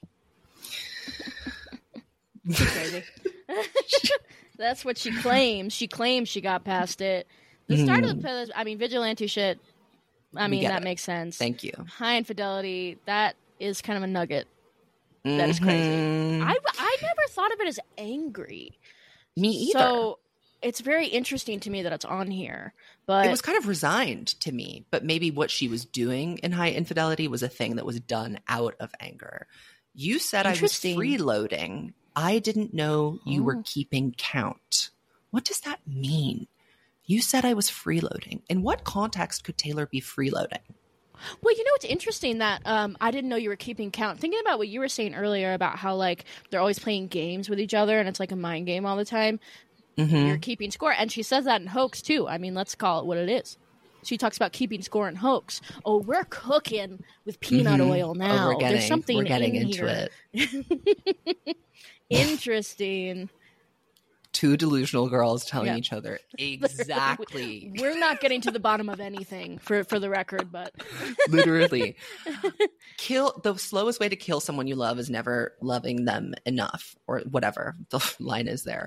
Crazy. That's what she claims. She claims she got past it. The start of the playlist, I mean, Vigilante shit, I mean, that makes sense. Thank you. High Infidelity, that is kind of a nugget. That is crazy. I never thought of it as angry. Me either. So it's very interesting to me that it's on here. But it was kind of resigned to me. But maybe what she was doing in High Infidelity was a thing that was done out of anger. You said I was freeloading. I didn't know you were keeping count. What does that mean? You said I was freeloading. In what context could Taylor be freeloading? Well, it's interesting that I didn't know you were keeping count. Thinking about what you were saying earlier about how, like, they're always playing games with each other and it's like a mind game all the time. You're keeping score. And she says that in Hoax, too. I mean, let's call it what it is. She talks about keeping score in Hoax. Oh, we're cooking with peanut oil now. There's something we're getting in into here. it. Interesting. two delusional girls telling Yeah. each other exactly. We're not getting to the bottom of anything for the record, but Literally. The slowest way to kill someone you love is never loving them enough, or whatever the line is there.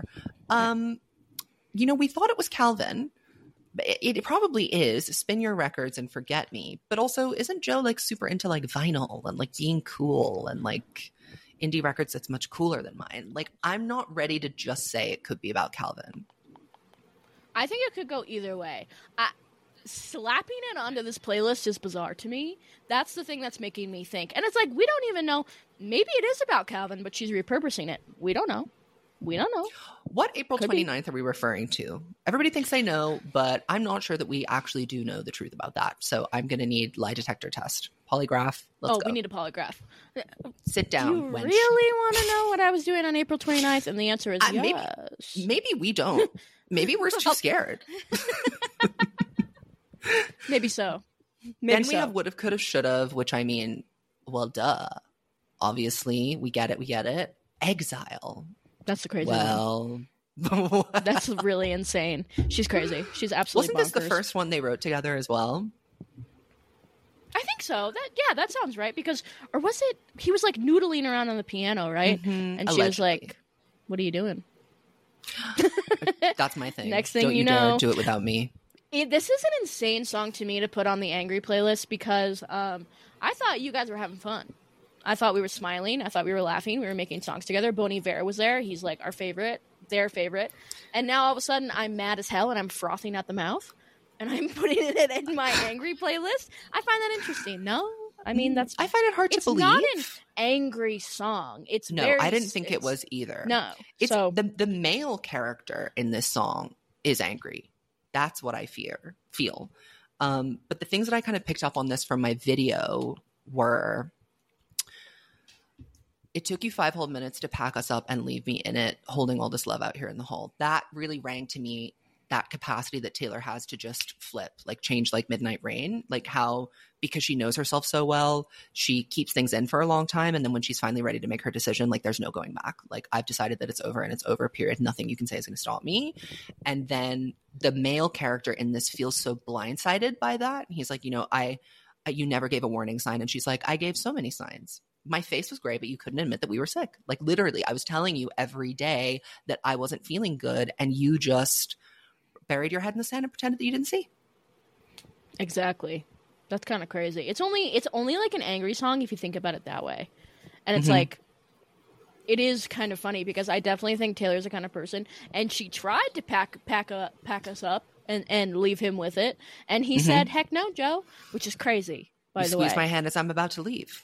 We thought it was Calvin. It probably is. Spin Your Records and Forget Me. But also, isn't Joe like super into like vinyl and like being cool and like indie records that's much cooler than mine? Like, I'm not ready to just say it could be about Calvin. I think it could go either way. Slapping it onto this playlist is bizarre to me. That's the thing that's making me think. And it's like, we don't even know. Maybe it is about Calvin, but she's repurposing it. We don't know. What April 29th are we referring to? Everybody thinks they know, but I'm not sure that we actually do know the truth about that. So I'm going to need lie detector test. Polygraph. Let's go. We need a polygraph. Sit down. Do you really want to know what I was doing on April 29th? And the answer is yes. Maybe we don't. Maybe we're too scared. Maybe so. Then we have would have, could have, should have, which I mean, well, duh. Obviously, we get it. Exile. That's the crazy one. That's really insane. She's crazy. She's absolutely Wasn't this bonkers. the first one they wrote together as well? I think so. That sounds right. Because, or was it, he was like noodling around on the piano, right? Mm-hmm. And she was like, what are you doing? That's my thing. Next thing Don't you know, dare do it without me. This is an insane song to me to put on the Angry playlist because I thought you guys were having fun. I thought we were smiling. I thought we were laughing. We were making songs together. Bon Iver was there. He's like our favorite, their favorite. And now all of a sudden I'm mad as hell and I'm frothing at the mouth and I'm putting it in my Angry playlist. I find that interesting. No? I mean, I find it hard to believe. It's not an angry song. I didn't think it was either. No. It's the male character in this song is angry. That's what I feel. But the things that I kind of picked up on this from my video were, it took you 5 whole minutes to pack us up and leave me in it, holding all this love out here in the hall. That really rang to me, that capacity that Taylor has to just flip, like change like Midnight Rain, like how, because she knows herself so well, she keeps things in for a long time. And then when she's finally ready to make her decision, like there's no going back. Like I've decided that it's over and it's over, period. Nothing you can say is going to stop me. And then the male character in this feels so blindsided by that. He's like, you never gave a warning sign. And she's like, I gave so many signs. My face was gray, but you couldn't admit that we were sick. Like literally, I was telling you every day that I wasn't feeling good and you just buried your head in the sand and pretended that you didn't see. Exactly. That's kind of crazy. It's only like an angry song if you think about it that way. And it's like, it is kind of funny because I definitely think Taylor's the kind of person, and she tried to pack us up and leave him with it. And he said, heck no, Joe, which is crazy, by the way. Squeeze my hand as I'm about to leave.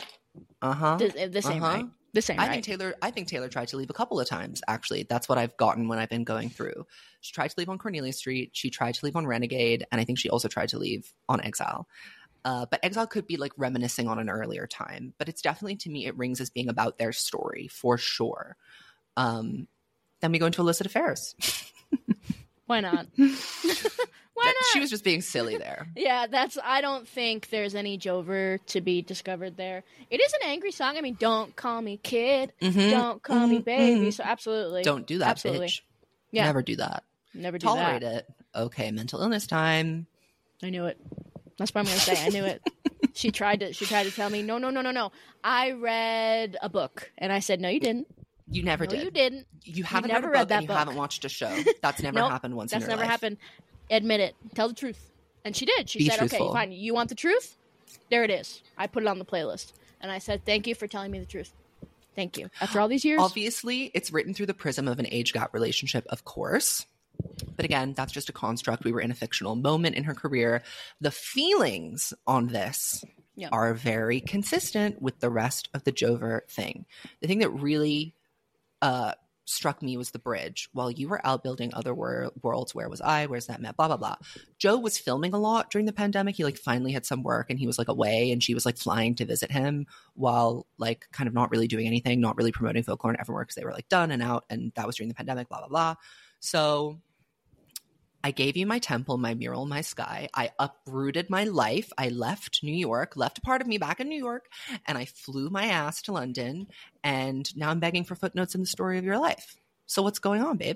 This ain't right. This ain't right. I think Taylor tried to leave a couple of times, actually. That's what I've gotten when I've been going through. She tried to leave on Cornelia Street. She tried to leave on Renegade. And I think she also tried to leave on Exile. But Exile could be like reminiscing on an earlier time. But it's definitely, to me, it rings as being about their story, for sure. Then we go into Illicit Affairs. Why not? Why not? She was just being silly there. Yeah, I don't think there's any Jover to be discovered there. It is an angry song. I mean, don't call me kid. Don't call me baby. So absolutely. Don't do that, bitch. Yeah. Never do that. Never do Tolerate that. it. Okay, mental illness time. I knew it. That's what I'm going to say. I knew it. She tried to tell me, no. I read a book. And I said, no, you didn't. You never did. You didn't. You haven't read a book and you haven't watched a show. That's never happened once in your life. That's never happened. Admit it. Tell the truth. And she did. She said, truthful. Okay, fine. You want the truth? There it is. I put it on the playlist. And I said, thank you for telling me the truth. Thank you. After all these years. Obviously, it's written through the prism of an age gap relationship, of course. But again, that's just a construct. We were in a fictional moment in her career. The feelings on this are very consistent with the rest of the Jover thing. The thing that really struck me was the bridge. While you were out building other worlds, where was I? Where's that map? Blah, blah, blah. Joe was filming a lot during the pandemic. He like finally had some work and he was like away and she was like flying to visit him while like kind of not really doing anything, not really promoting Folklore and Evermore because they were like done and out, and that was during the pandemic, blah, blah, blah. So I gave you my temple, my mural, my sky. I uprooted my life. I left New York, left a part of me back in New York, and I flew my ass to London. And now I'm begging for footnotes in the story of your life. So what's going on, babe?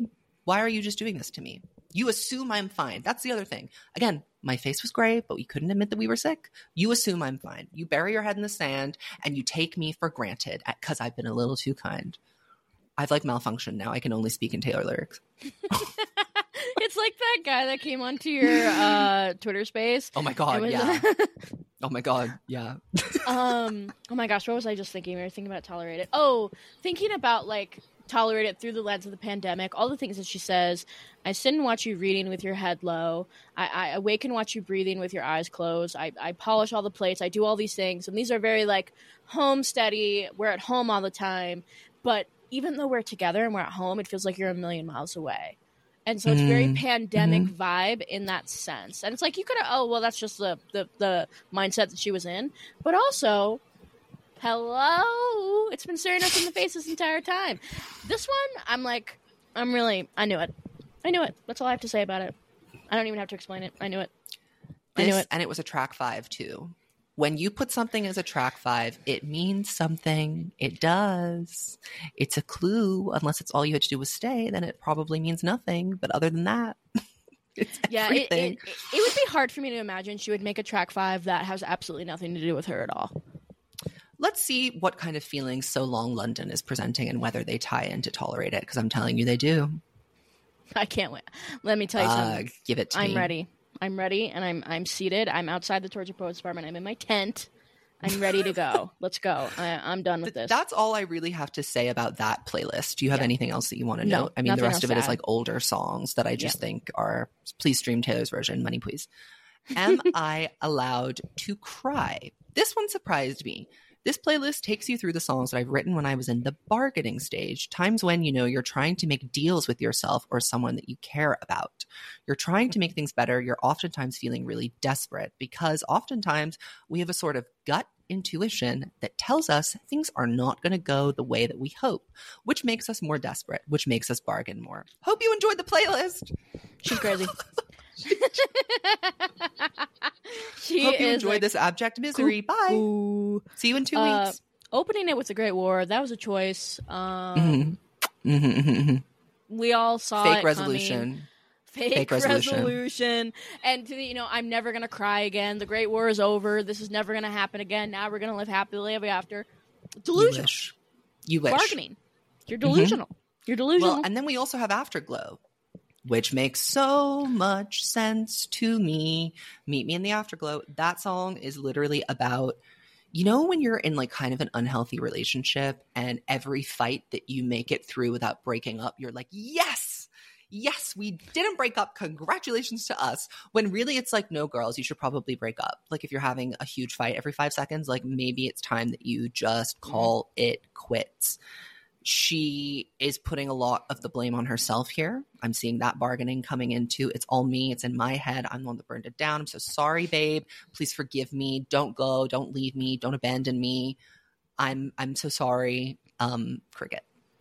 Why are you just doing this to me? You assume I'm fine. That's the other thing. Again, my face was gray, but we couldn't admit that we were sick. You assume I'm fine. You bury your head in the sand and you take me for granted because I've been a little too kind. I've like malfunctioned now. I can only speak in Taylor lyrics. It's like that guy that came onto your Twitter space. Oh my God, yeah. Oh my God, yeah. Oh my gosh, what was I just thinking? We were thinking about Tolerate It. Oh, thinking about like Tolerate It through the lens of the pandemic, all the things that she says. I sit and watch you reading with your head low. I awake and watch you breathing with your eyes closed. I polish all the plates. I do all these things. And these are very like home steady. We're at home all the time. But even though we're together and we're at home, it feels like you're a million miles away. And so it's very pandemic vibe in that sense. And it's like you could have, oh, well, that's just the mindset that she was in. But also, hello, it's been staring us in the face this entire time. This one, I knew it. I knew it. That's all I have to say about it. I don't even have to explain it. I knew it. And it was a track 5 too. When you put something as a track 5, it means something. It does. It's a clue. Unless it's all you had to do was stay, then it probably means nothing. But other than that, it's everything. It would be hard for me to imagine she would make a track 5 that has absolutely nothing to do with her at all. Let's see what kind of feelings So Long London is presenting and whether they tie in to Tolerate It, because I'm telling you they do. I can't wait. Let me tell you something. Give it to me. I'm ready. I'm ready, and I'm seated. I'm outside the Tortured Poets Department. I'm in my tent. I'm ready to go. Let's go. I'm done with this. That's all I really have to say about that playlist. Do you have anything else that you want to note? I mean, the rest of it is like older songs that I just think are, please stream Taylor's version. Money, please. Am I allowed to cry? This one surprised me. This playlist takes you through the songs that I've written when I was in the bargaining stage, times when, you're trying to make deals with yourself or someone that you care about. You're trying to make things better. You're oftentimes feeling really desperate because oftentimes we have a sort of gut intuition that tells us things are not going to go the way that we hope, which makes us more desperate, which makes us bargain more. Hope you enjoyed the playlist. She's crazy. Hope you enjoyed this abject misery. Bye. See you in 2 weeks. Opening it with The Great War, that was a choice. We all saw Fake it resolution. Coming. Fake resolution. And, I'm never going to cry again. The Great War is over. This is never going to happen again. Now we're going to live happily ever after. Delusional. You wish. Bargaining. You're delusional. You're delusional. Well, and then we also have Afterglow, which makes so much sense to me. Meet Me in the Afterglow. That song is literally about, when you're in like kind of an unhealthy relationship and every fight that you make it through without breaking up, you're like, yes, we didn't break up. Congratulations to us. When really it's like, no, girls, you should probably break up. Like if you're having a huge fight every 5 seconds, like maybe it's time that you just call it quits. She is putting a lot of the blame on herself here. I'm seeing that bargaining coming into, it's all me. It's in my head. I'm the one that burned it down. I'm so sorry, babe. Please forgive me. Don't go. Don't leave me. Don't abandon me. I'm so sorry. Cricket.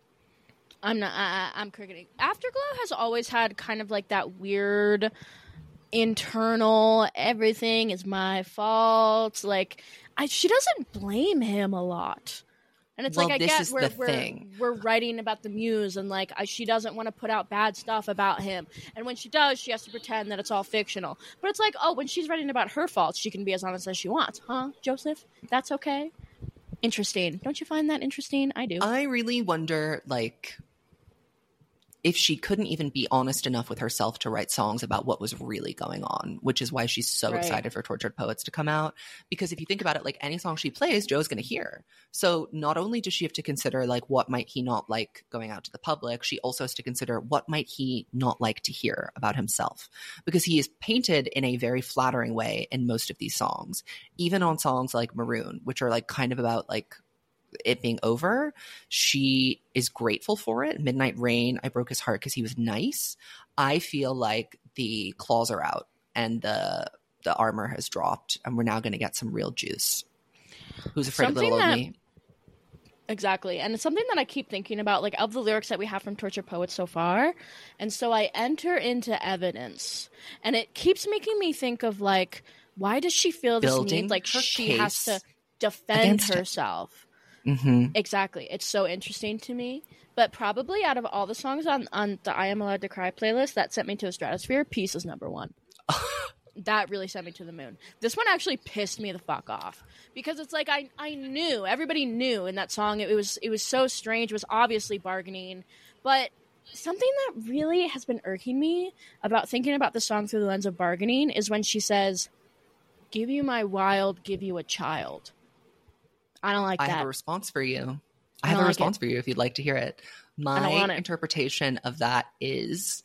I'm cricketing. Afterglow has always had kind of like that weird internal, everything is my fault. Like, she doesn't blame him a lot. And it's well, like, I guess we're writing about the muse and like she doesn't want to put out bad stuff about him. And when she does, she has to pretend that it's all fictional. But it's like, oh, when she's writing about her faults, she can be as honest as she wants. Huh, Joseph? That's okay? Interesting. Don't you find that interesting? I do. I really wonder, like, if she couldn't even be honest enough with herself to write songs about what was really going on, which is why she's so excited for Tortured Poets to come out. Because if you think about it, like any song she plays, Joe's going to hear. So not only does she have to consider like what might he not like going out to the public, she also has to consider what might he not like to hear about himself. Because he is painted in a very flattering way in most of these songs, even on songs like Maroon, which are like kind of about like it being over. She is grateful for it. Midnight Rain, I broke his heart because he was nice. I feel like the claws are out and the armor has dropped and we're now going to get some real juice. Who's afraid of little old me? Exactly. And it's something that I keep thinking about, like, of the lyrics that we have from Tortured Poets so far. And so I enter into Evidence. And it keeps making me think of, like, why does she feel this need? Like, she has to defend herself. Mm-hmm. Exactly. It's so interesting to me But probably out of all the songs on the I Am Allowed to Cry playlist that sent me to the stratosphere, Peace is number one. That really sent me to the moon. This one actually pissed me the fuck off because it's like I knew, everybody knew in that song it was so strange. It was obviously bargaining, but something that really has been irking me about thinking about the song through the lens of bargaining is when she says, "Give you my wild, give you a child." I don't like that. I have a response for you. I have a response for you if you'd like to hear it. My interpretation of that is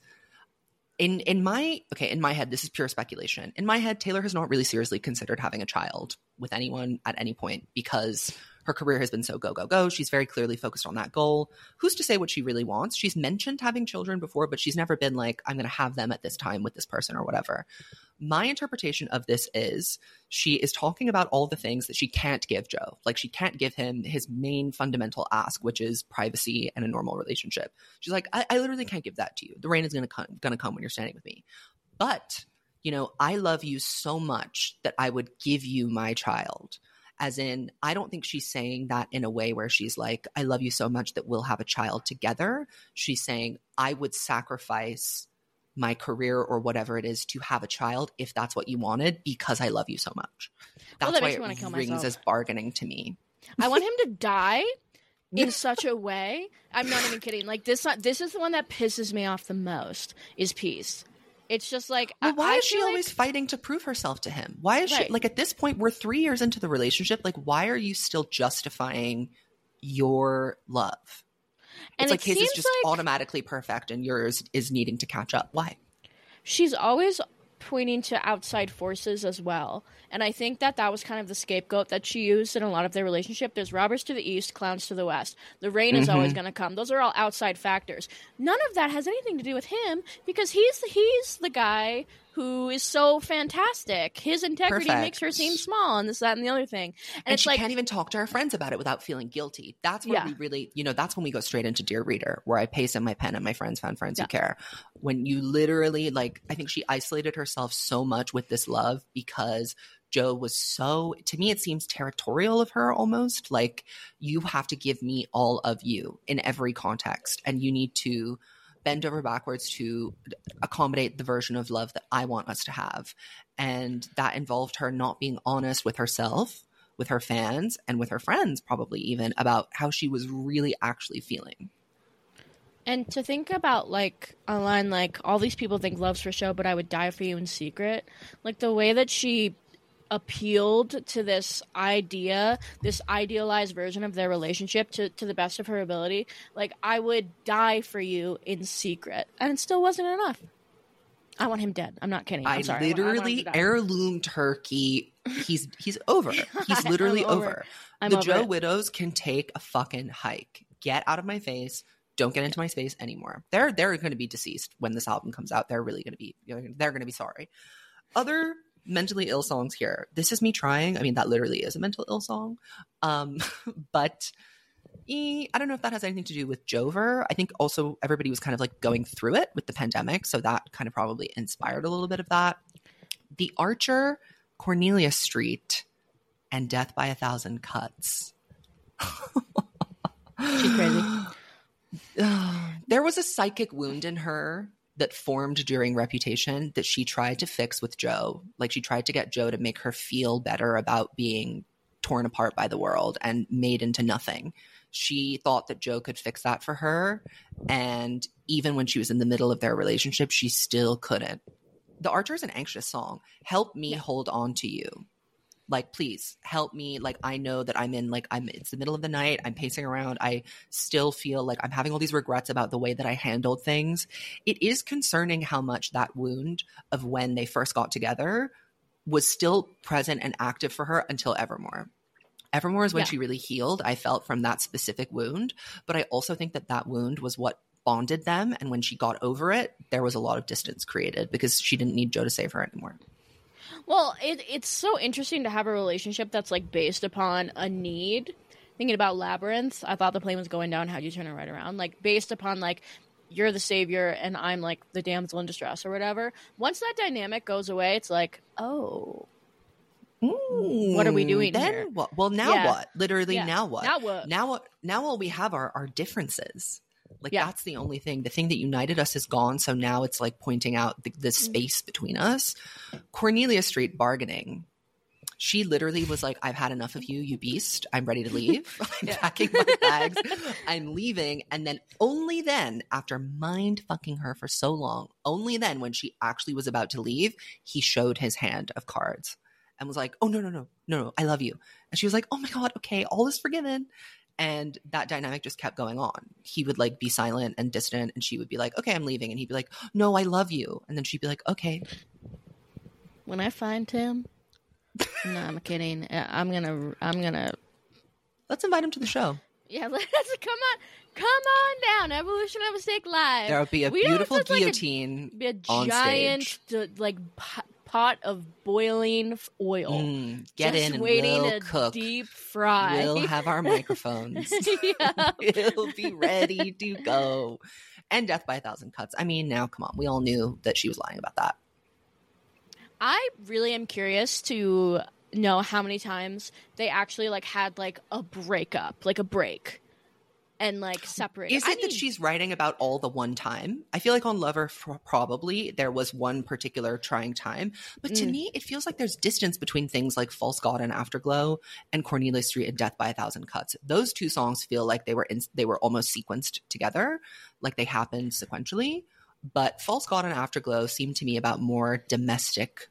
in my head, this is pure speculation. In my head, Taylor has not really seriously considered having a child with anyone at any point because her career has been so go, go, go. She's very clearly focused on that goal. Who's to say what she really wants? She's mentioned having children before, but she's never been like, I'm going to have them at this time with this person or whatever. My interpretation of this is she is talking about all the things that she can't give Joe. Like she can't give him his main fundamental ask, which is privacy and a normal relationship. She's like, I literally can't give that to you. The rain is going to come when you're standing with me. But, you know, I love you so much that I would give you my child. As in, I don't think she's saying that in a way where she's like, I love you so much that we'll have a child together. She's saying, I would sacrifice my career or whatever it is to have a child if that's what you wanted because I love you so much. That's why it rings as bargaining to me. I want him to die in such a way. I'm not even kidding. Like this is the one that pisses me off the most is Peace. It's just like, well, why is she always fighting to prove herself to him? Why is she like at this point, we're 3 years into the relationship. Like, why are you still justifying your love? And it's like his is just automatically perfect and yours is needing to catch up. Why? She's always pointing to outside forces as well. And I think that was kind of the scapegoat that she used in a lot of their relationship. There's robbers to the east, clowns to the west. The rain is always going to come. Those are all outside factors. None of that has anything to do with him because he's the guy who is so fantastic. His integrity makes her seem small and this, that, and the other thing. And she can't even talk to her friends about it without feeling guilty. That's where we really, that's when we go straight into Dear Reader, where I paste in my pen and my friends found friends who care. When you literally, like, I think she isolated herself so much with this love because Joe was so, to me, it seems territorial of her almost. Like, you have to give me all of you in every context, and you need to bend over backwards to accommodate the version of love that I want us to have. And that involved her not being honest with herself, with her fans, and with her friends, probably even, about how she was really actually feeling. And to think about, like, a line like, all these people think love's for show, but I would die for you in secret. Like, the way that she appealed to this idea, this idealized version of their relationship to the best of her ability. Like, I would die for you in secret. And it still wasn't enough. I want him dead. I'm not kidding. I'm sorry. Literally heirloom turkey. He's over. He's literally over. The Joe Widows can take a fucking hike. Get out of my face. Don't get into my space anymore. They're going to be deceased when this album comes out. They're really going to be, they're going to be sorry. Other mentally ill songs here. This Is Me Trying. I mean, that literally is a mental ill song. But I don't know if that has anything to do with Jover. I think also everybody was kind of like going through it with the pandemic. So that kind of probably inspired a little bit of that. The Archer, Cornelia Street, and Death by a Thousand Cuts. She's crazy. There was a psychic wound in her that formed during Reputation that she tried to fix with Joe. Like, she tried to get Joe to make her feel better about being torn apart by the world and made into nothing. She thought that Joe could fix that for her. And even when she was in the middle of their relationship, she still couldn't. The Archer is an anxious song. Help me hold on to you. Like, please help me. Like, I know that it's the middle of the night. I'm pacing around. I still feel like I'm having all these regrets about the way that I handled things. It is concerning how much that wound of when they first got together was still present and active for her until Evermore. Evermore is when she really healed, I felt, from that specific wound. But I also think that wound was what bonded them. And when she got over it, there was a lot of distance created because she didn't need Joe to save her anymore. Well, it's so interesting to have a relationship that's, like, based upon a need. Thinking about Labyrinth, I thought the plane was going down. How'd you turn it right around? Like, based upon, like, you're the savior and I'm, like, the damsel in distress or whatever. Once that dynamic goes away, it's like, oh, what are we doing then here? What? Well, now what? Literally, now what? Now what? Now all we have are differences. Like, Yeah. that's the only thing. The thing that united us is gone. So now it's like pointing out the space between us. Cornelia Street bargaining. She literally was like, I've had enough of you, you beast. I'm ready to leave. I'm packing my bags. I'm leaving. And then only then, after mind fucking her for so long, only then when she actually was about to leave, he showed his hand of cards and was like, oh, no, I love you. And she was like, oh my God, okay, all is forgiven. And that dynamic just kept going on. He would like be silent and distant, and she would be like, okay, I'm leaving. And he'd be like, no, I love you. And then she'd be like, okay. When I find him, no, I'm kidding. I'm gonna. Let's invite him to the show. Yeah, let's come on down. Evolution of Mistake Live. There will be a beautiful guillotine be a on giant stage. pot of boiling oil. Get just in and waiting we'll to cook. Deep fry. We'll have our microphones. Yeah. We'll be ready to go. And Death by a Thousand Cuts. I mean, now come on. We all knew that she was lying about that. I really am curious to know how many times they actually like had like a breakup, like a break, and like separated. Is it that she's writing about all the one time? I feel like on Lover, probably there was one particular trying time. But to me, it feels like there's distance between things like False God and Afterglow and Cornelia Street and Death by a Thousand Cuts. Those two songs feel like they were almost sequenced together, like they happened sequentially. But False God and Afterglow seem to me about more domestic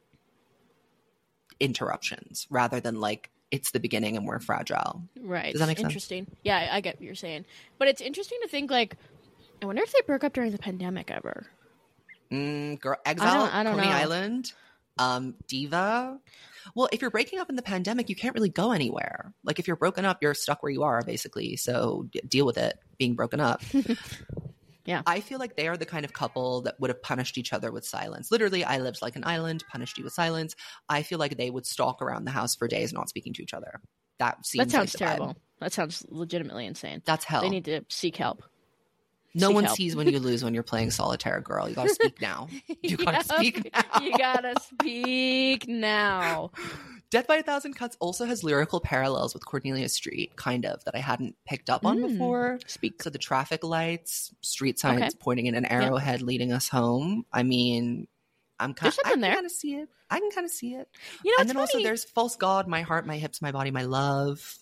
interruptions rather than like it's the beginning and we're fragile. Right. Does that make sense? Interesting. Yeah, I get what you're saying. But it's interesting to think like, I wonder if they broke up during the pandemic ever. Girl, Exile, I don't Coney know. Island, Diva. Well, if you're breaking up in the pandemic, you can't really go anywhere. Like if you're broken up, you're stuck where you are basically. So deal with it being broken up. Yeah. I feel like they are the kind of couple that would have punished each other with silence. Literally, I lived like an island, punished you with silence. I feel like they would stalk around the house for days not speaking to each other. That seems That sounds like the vibe. terrible. That sounds legitimately insane. That's hell. They need to seek help. No seek one help. sees when you lose when you're playing solitaire, girl. You gotta speak now. You gotta Yep. speak now. You gotta speak now. Death by a Thousand Cuts also has lyrical parallels with Cornelia Street, kind of, that I hadn't picked up on before. Speak. So the traffic lights, street signs Okay. pointing in an arrowhead leading us home. I mean, There's something there. I can kind of see it. I can kind of see it. You know, And it's then also funny. there's False God, My Heart, My Hips, My Body, My Love.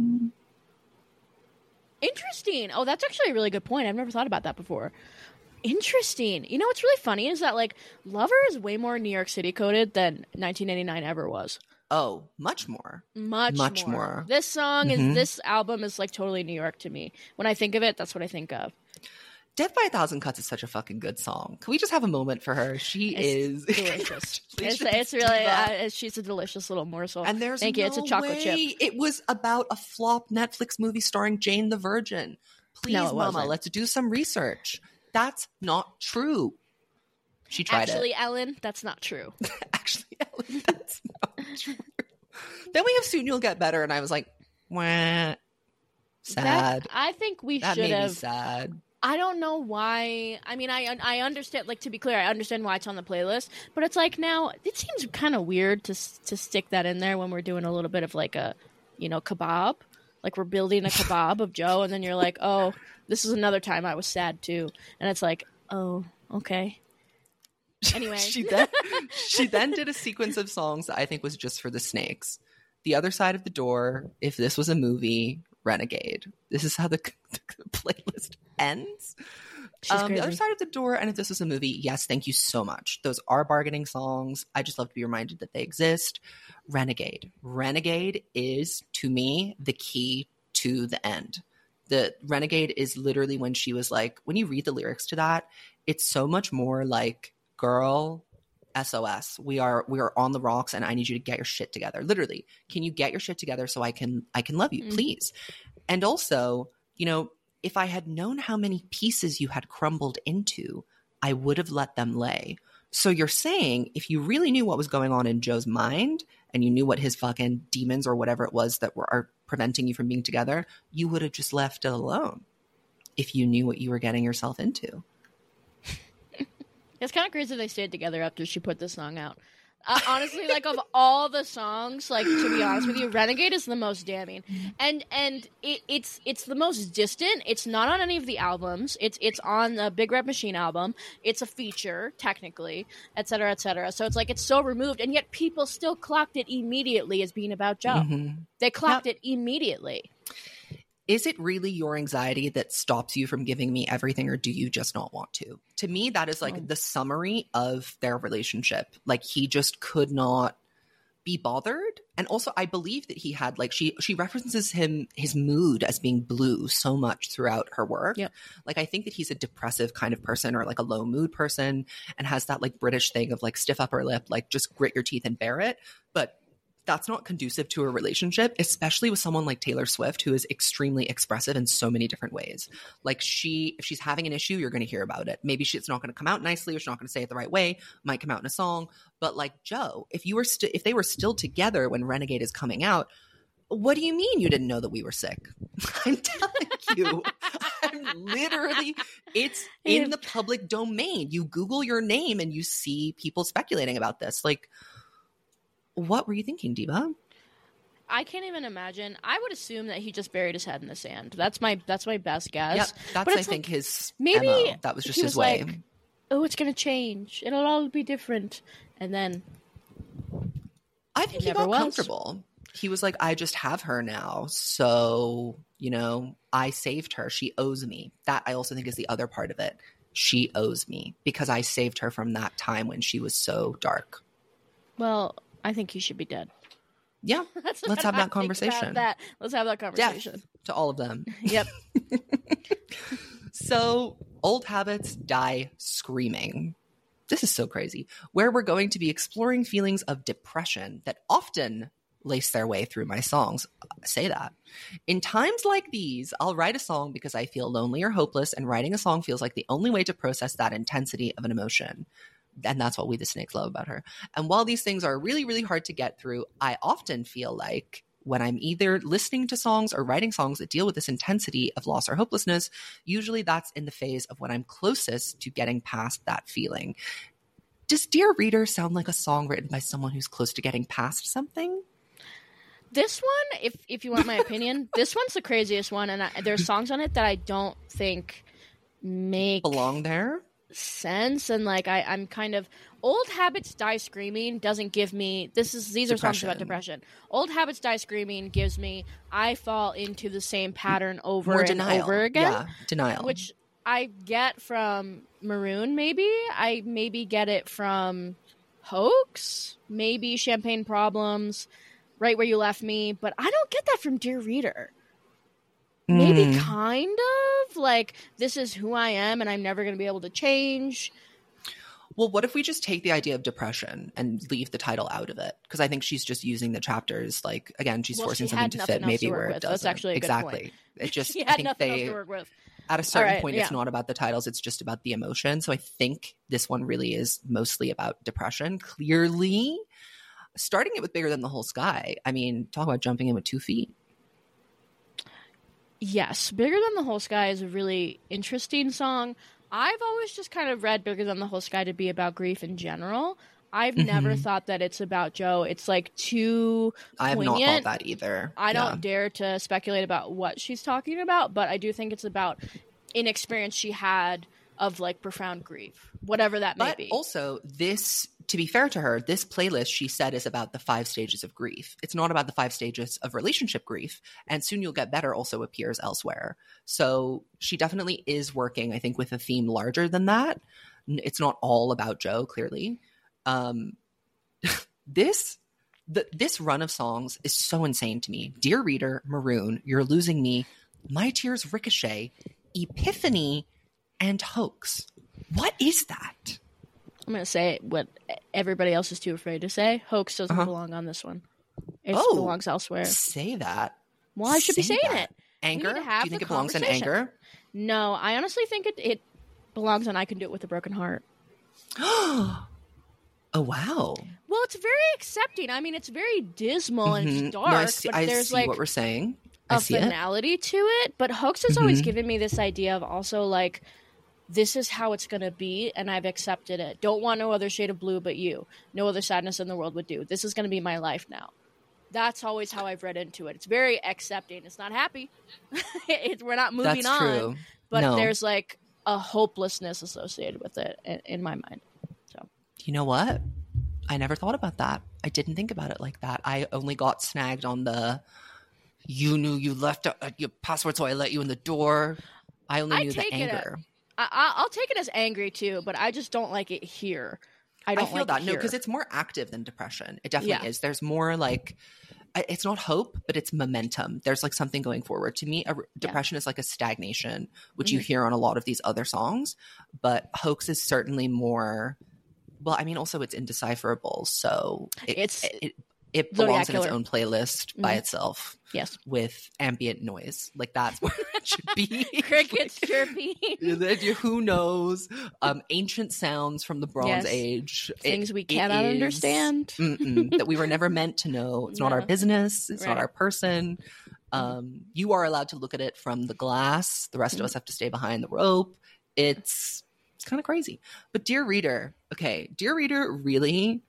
Interesting. Oh, that's actually a really good point. I've never thought about that before. Interesting. You know what's really funny is that like Lover is way more New York City coded than 1989 ever was. Oh, much more. Much more. This song is this album is like totally New York to me. When I think of it, that's what I think of. Death by a Thousand Cuts is such a fucking good song. Can we just have a moment for her? She is Delicious. Delicious it's really diva. she's a delicious little morsel. And there's Thank you. It's a no chocolate way chip. It was about a flop Netflix movie starring Jane the Virgin. Please, No, it Mama, wasn't. let's do some research. That's not true. She tried Actually, Ellen, that's not true. it. Actually, Ellen, that's not true. Then we have Soon You'll Get Better, and I was like, wah. Sad. I think we That should made me have. sad. I don't know why. I mean, I understand. Like, to be clear, I understand why it's on the playlist. But it's like now it seems kind of weird to stick that in there when we're doing a little bit of like a, kebab. Like we're building a kebab of Joe, and then you're like, oh, this is another time I was sad too, and it's like, oh, okay. Anyway, she then did a sequence of songs that I think was just for the snakes. The Other Side of the Door, If This Was a Movie, Renegade. This is how the playlist ends. She's The Other crazy. Side of the Door and If This Was a Movie, yes, thank you so much. Those are bargaining songs. I just love to be reminded that they exist. Renegade. Renegade is, to me, the key to the end. The Renegade is literally when she was like, when you read the lyrics to that, it's so much more like, girl, SOS. We are on the rocks and I need you to get your shit together. Literally, can you get your shit together so I can love you, please? And also, if I had known how many pieces you had crumbled into, I would have let them lay. So you're saying if you really knew what was going on in Joe's mind and you knew what his fucking demons or whatever it was that are preventing you from being together, you would have just left it alone if you knew what you were getting yourself into. It's kind of crazy they stayed together after she put this song out. Honestly, like of all the songs, like to be honest with you, Renegade is the most damning, and it's the most distant. It's not on any of the albums. It's on the Big Red Machine album. It's a feature technically, et cetera, et cetera. So it's like it's so removed, and yet people still clocked it immediately as being about Joe. They clocked it immediately. Is it really your anxiety that stops you from giving me everything, or do you just not want to? To me, that is like the summary of their relationship. Like, he just could not be bothered. And also, I believe that he had, like, she references his mood as being blue so much throughout her work. Yep. Like, I think that he's a depressive kind of person, or like a low mood person, and has that like British thing of like stiff upper lip, like just grit your teeth and bear it. But that's not conducive to a relationship, especially with someone like Taylor Swift, who is extremely expressive in so many different ways. Like, if she's having an issue, you're going to hear about it. Maybe it's not going to come out nicely, or she's not going to say it the right way, might come out in a song. But like Joe, if they were still together when Renegade is coming out, what do you mean you didn't know that we were sick? I'm telling you, it's in the public domain. You Google your name and you see people speculating about this. Like, what were you thinking, Diva? I can't even imagine. I would assume that he just buried his head in the sand. That's my best guess. Yep, that's but I think like, his maybe MO. That was just his way. Like, oh, it's gonna change. It'll all be different. And then I think he got comfortable. He was like, I just have her now, so I saved her. She owes me. That I also think is the other part of it. She owes me because I saved her from that time when she was so dark. Well, I think he should be dead. Yeah, let's have that conversation. Let's have that conversation. Death to all of them. Yep. So, Old Habits Die Screaming. This is so crazy. Where we're going to be exploring feelings of depression that often lace their way through my songs. Say that. In times like these, I'll write a song because I feel lonely or hopeless, and writing a song feels like the only way to process that intensity of an emotion. And that's what We the Snakes love about her. And while these things are really, really hard to get through, I often feel like when I'm either listening to songs or writing songs that deal with this intensity of loss or hopelessness, usually that's in the phase of when I'm closest to getting past that feeling. Does Dear Reader sound like a song written by someone who's close to getting past something? This one, if you want my opinion, this one's the craziest one. And there's songs on it that I don't think belong there. Sense. And like I'm kind of Old Habits Die Screaming doesn't give me these are songs about depression. Old Habits Die Screaming gives me I fall into the same pattern over and over again. Yeah, denial. Which I get from Maroon, maybe. I maybe get it from Hoax, maybe Champagne Problems, Right Where You Left Me, but I don't get that from Dear Reader. Maybe kind of like, this is who I am and I'm never going to be able to change. Well, what if we just take the idea of depression and leave the title out of it? Because I think she's just using the chapters. Like, again, she's forcing something to fit maybe where it doesn't. That's actually a good point. It just, she I had think nothing else to work with. At a certain point, it's not about the titles. It's just about the emotion. So I think this one really is mostly about depression. Clearly, starting it with Bigger Than the Whole Sky. I mean, talk about jumping in with 2 feet. Yes, Bigger Than the Whole Sky is a really interesting song. I've always just kind of read Bigger Than the Whole Sky to be about grief in general. I've never thought that it's about Joe. It's like too poignant. I have not thought that either. I don't dare to speculate about what she's talking about, but I do think it's about an experience she had of like profound grief, whatever that may be. But also, this, to be fair to her, this playlist she said is about the 5 stages of grief. It's not about the 5 stages of relationship grief. And Soon You'll Get Better also appears elsewhere. So she definitely is working, I think, with a theme larger than that. It's not all about Joe, clearly. This run of songs is so insane to me. Dear Reader, Maroon, You're Losing Me, My Tears Ricochet, Epiphany, and Hoax. What is that? I'm going to say what everybody else is too afraid to say. Hoax doesn't belong on this one. It belongs elsewhere. Say that. Well, I should be saying it. Anger? Do you think it belongs in Anger? No, I honestly think it belongs on I Can Do It With a Broken Heart. Oh, wow. Well, it's very accepting. I mean, it's very dismal and it's dark. No, I see like what we're saying. A finality to it. But Hoax has always given me this idea of also like this is how it's going to be, and I've accepted it. Don't want no other shade of blue but you. No other sadness in the world would do. This is going to be my life now. That's always how I've read into it. It's very accepting. It's not happy. We're not moving That's on. true. But No. there's like a hopelessness associated with it in my mind. So You know what? I never thought about that. I didn't think about it like that. I only got snagged on the, you knew you left your password, so I let you in the door. I only knew the anger. I'll take it as angry too, but I just don't like it here. I don't feel like that. it No, here. because it's more active than depression. It definitely Yeah. is. There's more like, it's not hope, but it's momentum. There's like something going forward. To me, depression is like a stagnation, which you hear on a lot of these other songs. But Hoax is certainly more, well, I mean, also it's indecipherable. So it belongs Zodiac in its Killer. own playlist by itself. Yes. With ambient noise. Like that's where it should be. Crickets chirping. Who knows? Ancient sounds from the Bronze Yes. Age. Things we cannot understand. That we were never meant to know. It's not our No. business. It's not Right. our person. You are allowed to look at it from the glass. The rest of us have to stay behind the rope. It's kind of crazy. But Dear Reader, okay, Dear Reader really,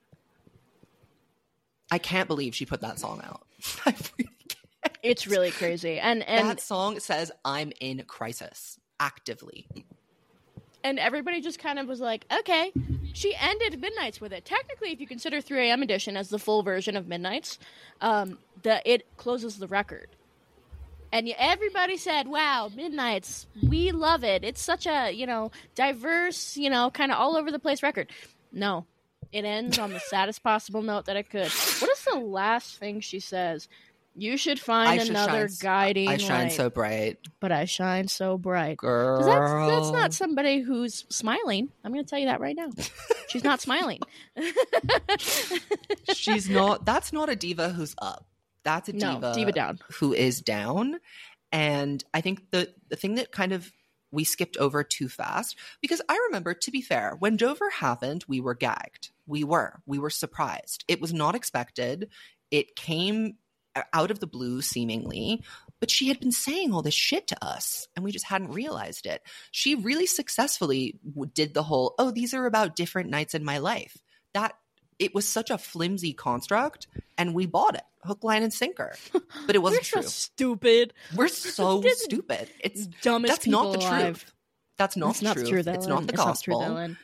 I can't believe she put that song out. I really can't. It's really crazy. And That song says I'm in crisis actively. and everybody just kind of was like, okay. She ended Midnights with it. Technically, if you consider 3 a.m. edition as the full version of Midnights, it closes the record. And everybody said, wow, Midnights, we love it. It's such a, diverse, kind of all over the place record. No, it ends on the saddest possible note that it could. What is the last thing she says? You should find another guiding light. I shine so bright. But I shine so bright. Girl. 'Cause that's not somebody who's smiling. I'm going to tell you that right now. She's not smiling. She's not. That's not a diva who's up. That's a diva down. Who is down. And I think the thing that kind of we skipped over too fast, because I remember, to be fair, when Dover happened, we were gagged. We were surprised. It was not expected. It came out of the blue, seemingly, but she had been saying all this shit to us and we just hadn't realized it. She really successfully did the whole, oh, these are about different nights in my life. That it was such a flimsy construct and we bought it hook, line, and sinker. But it wasn't We're true. So stupid. We're so stupid. It's dumbest that's people not the alive. truth. That's not It's not true. true, It's not the It's gospel. not true, Dylan.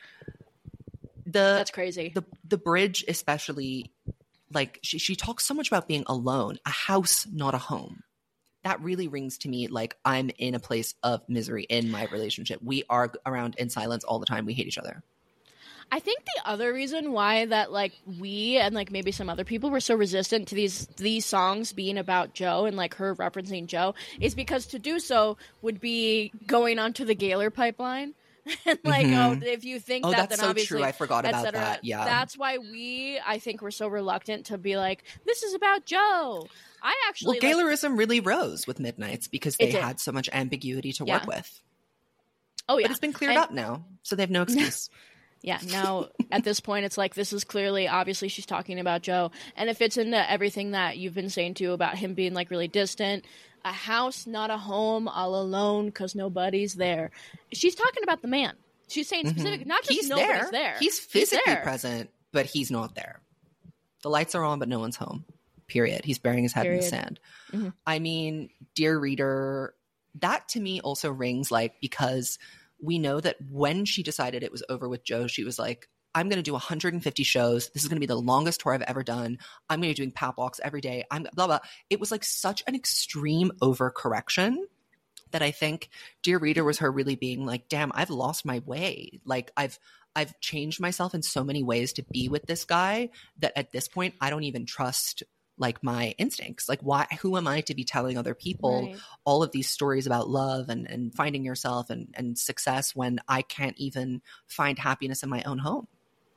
That's crazy. The bridge, especially, like she talks so much about being alone, a house, not a home. That really rings to me like I'm in a place of misery in my relationship. We are around in silence all the time. We hate each other. I think the other reason why that like we and like maybe some other people were so resistant to these songs being about Joe and like her referencing Joe is because to do so would be going onto the Gaylor pipeline. And like, if you think that, that's then so obviously, true. I forgot about cetera. that. Yeah, that's why I think we're so reluctant to be like, this is about Joe. I actually, Gaylorism really rose with Midnights because they did. had so much ambiguity to work with. Oh yeah, but it's been cleared up now, so they have no excuse. Yeah, now at this point, it's like this is clearly, obviously, she's talking about Joe, and it fits into everything that you've been saying too about him being like really distant. A house, not a home, all alone because nobody's there. She's talking about the man. She's saying specific, not just nobody's there. He's physically present, but he's not there. The lights are on, but no one's home. Period. He's burying his head in the sand. Mm-hmm. I mean, Dear Reader, that to me also rings like because we know that when she decided it was over with Joe, she was like, I'm going to do 150 shows. This is going to be the longest tour I've ever done. I'm going to be doing pap walks every day. I'm blah, blah. It was like such an extreme overcorrection that I think Dear Reader was her really being like, damn, I've lost my way. Like I've changed myself in so many ways to be with this guy that at this point, I don't even trust like my instincts. Like who am I to be telling other people all of these stories about love and finding yourself and success when I can't even find happiness in my own home?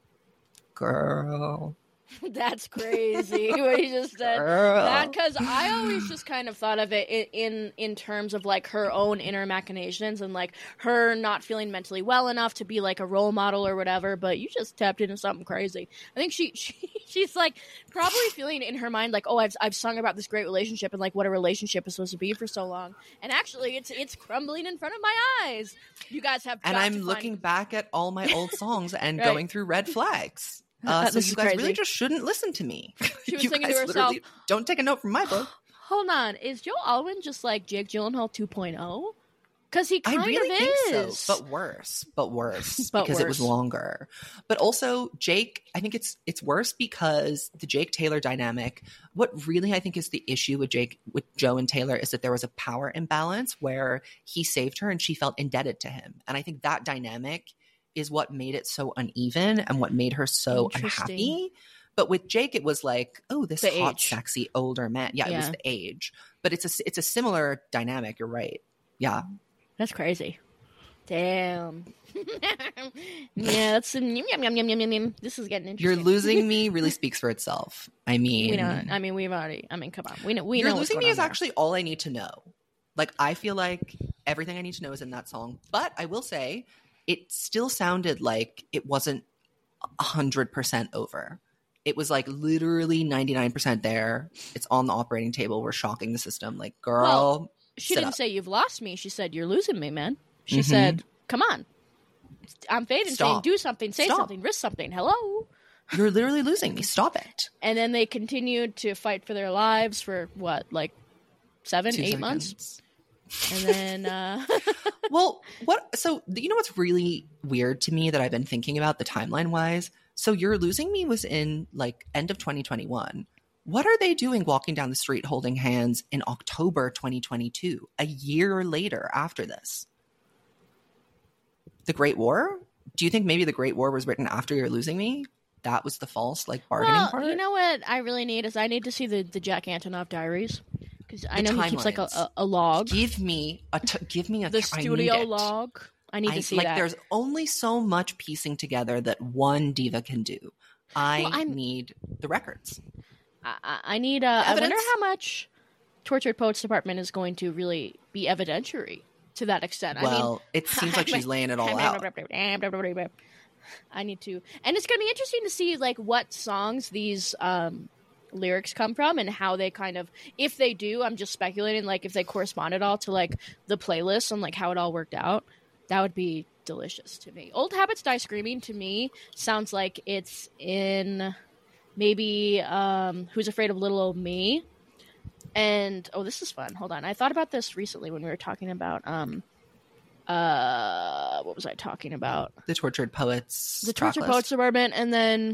Girl. That's crazy what you just said. That because I always just kind of thought of it in terms of like her own inner machinations and like her not feeling mentally well enough to be like a role model or whatever. But you just tapped into something crazy. I think She's like probably feeling in her mind like, oh, I've sung about this great relationship and like what a relationship is supposed to be for so long, and actually it's crumbling in front of my eyes. You guys have, and I'm looking back at all my old songs and Right. going through red flags. So This you is guys crazy. really just shouldn't listen to me. She was You thinking guys to herself, literally don't take a note from my book. hold on, is Joe Alwyn just like Jake Gyllenhaal 2.0? Because he kind I really of think is. so, but worse, But because it was worse. longer. But also Jake, I think it's worse because the Jake Taylor dynamic. What really I think is the issue with Joe and Taylor is that there was a power imbalance where he saved her and she felt indebted to him, and I think that dynamic is what made it so uneven and what made her so Interesting. unhappy. But with Jake, it was like, oh, this The hot, age. sexy older man. Yeah, it was Yeah. the age, but it's a similar dynamic. You're right. Yeah. That's crazy. Damn. Yeah, that's some yum, yum, yum, yum, yum, yum. This is getting interesting. You're losing me really speaks for itself. I mean, We know. I mean, we've already. I mean, come on. We know. We You're know what's losing going me on is there. actually all I need to know. Like, I feel like everything I need to know is in that song. But I will say, it still sounded like it wasn't 100% over. It was like literally 99% there. It's on the operating table. We're shocking the system. Like, girl, Well, She sit didn't up. say you've lost me. She said you're losing me, man. She Mhm. said, "Come on, I'm fading. Saying Stop. do something, say Stop. something, risk something. Hello." You're literally losing me. Stop it. And then they continued to fight for their lives for what, like 7, 2 8 months, seconds. and then Well, so you know what's really weird to me that I've been thinking about the timeline wise? So You're Losing Me was in like end of 2021. What are they doing walking down the street holding hands in October 2022, a year later after this? The Great War? Do you think maybe The Great War was written after You're Losing Me? That was the false like bargaining well, part? you know what I really need is I need to see the Jack Antonoff diaries because I know he keeps like timelines. a log, Give me a the I need studio it. log. I need to see like that. there's only so much piecing together that one diva can do. I need the records. I need. I wonder Evidence? how much Tortured Poets Department is going to really be evidentiary to that extent. Well, it seems like she's laying it all out. I need to, and it's going to be interesting to see like what songs these lyrics come from and how they kind of, if they do, I'm just speculating, like if they correspond at all to like the playlist and like how it all worked out. That would be delicious to me. Old Habits Die Screaming to me sounds like it's in maybe Who's Afraid of Little Old Me. And oh, this is fun. Hold on. I thought about this recently when we were talking about what was I talking about? The Tortured Poets. The track Tortured list. Poets Department, and then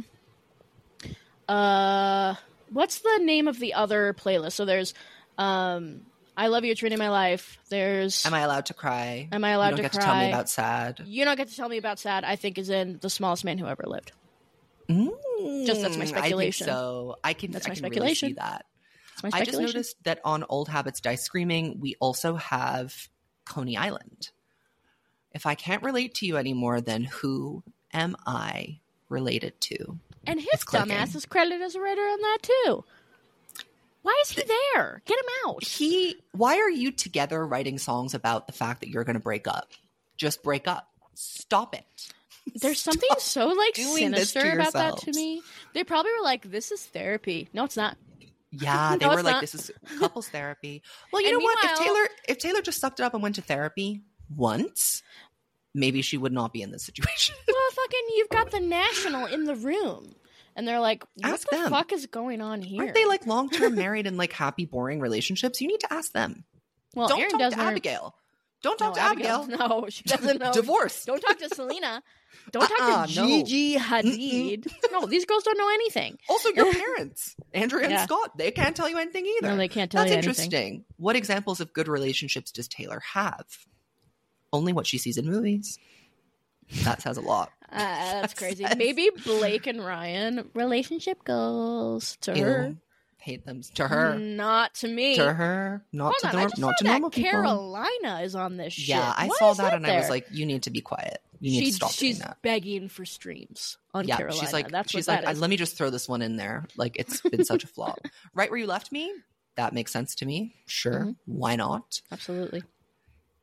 what's the name of the other playlist? So there's I Love You, It's Ruining My Life. There's Am I Allowed to Cry? Am I Allowed you don't to get Cry? to tell me about Sad. You don't get to tell me about Sad, I think is in The Smallest Man Who Ever Lived. Just that's my I speculation. think so. I can That's my really speculation. see that. That's my I just speculation. noticed that on Old Habits Die Screaming, we also have Coney Island. If I can't relate to you anymore, then who am I related to? And his It's clicking. dumbass is credited as a writer on that too. Why is he there? Get him out. Why are you together writing songs about the fact that you're going to break up? Just break up. Stop it. There's something so like doing this to sinister about that to yourselves. me. They probably were like, "This is therapy." No, it's not. Yeah, they No, were it's like, not. this is couples therapy. Well, you And know what? meanwhile- If Taylor just sucked it up and went to therapy once, maybe she would not be in this situation. Well, fucking, you've got the National in the room, and they're like, "What Ask the them. fuck is going on here?" Aren't they like long-term married and like happy, boring relationships? You need to ask them. Well, Don't Aaron talk doesn't. to Abigail. Don't talk No, to Abigail. No, she doesn't know. Divorce. Don't talk to Selena. Don't talk to no. Gigi Hadid. No, these girls don't know anything. Also, your parents, Andrea and Yeah. Scott, they can't tell you anything either. No, they can't tell That's you anything. interesting. What examples of good relationships does Taylor have? Only what she sees in movies. That says a lot. That's crazy. Says- Maybe Blake and Ryan relationship goals to her. Ew. Hate them. To her. Not to me. To her. Not Hold to on, the I just not saw to that normal people. Carolina is on this shit. Yeah, I Why saw is that and I there? was like, you need to be quiet. You need to stop doing She's that. begging for streams on Yeah, Carolina. she's like, That's she's what like, that is. let me just throw this one in there. Like, it's been such a flop. Right Where You Left Me, that makes sense to me. Sure, Mhm. why not? Absolutely.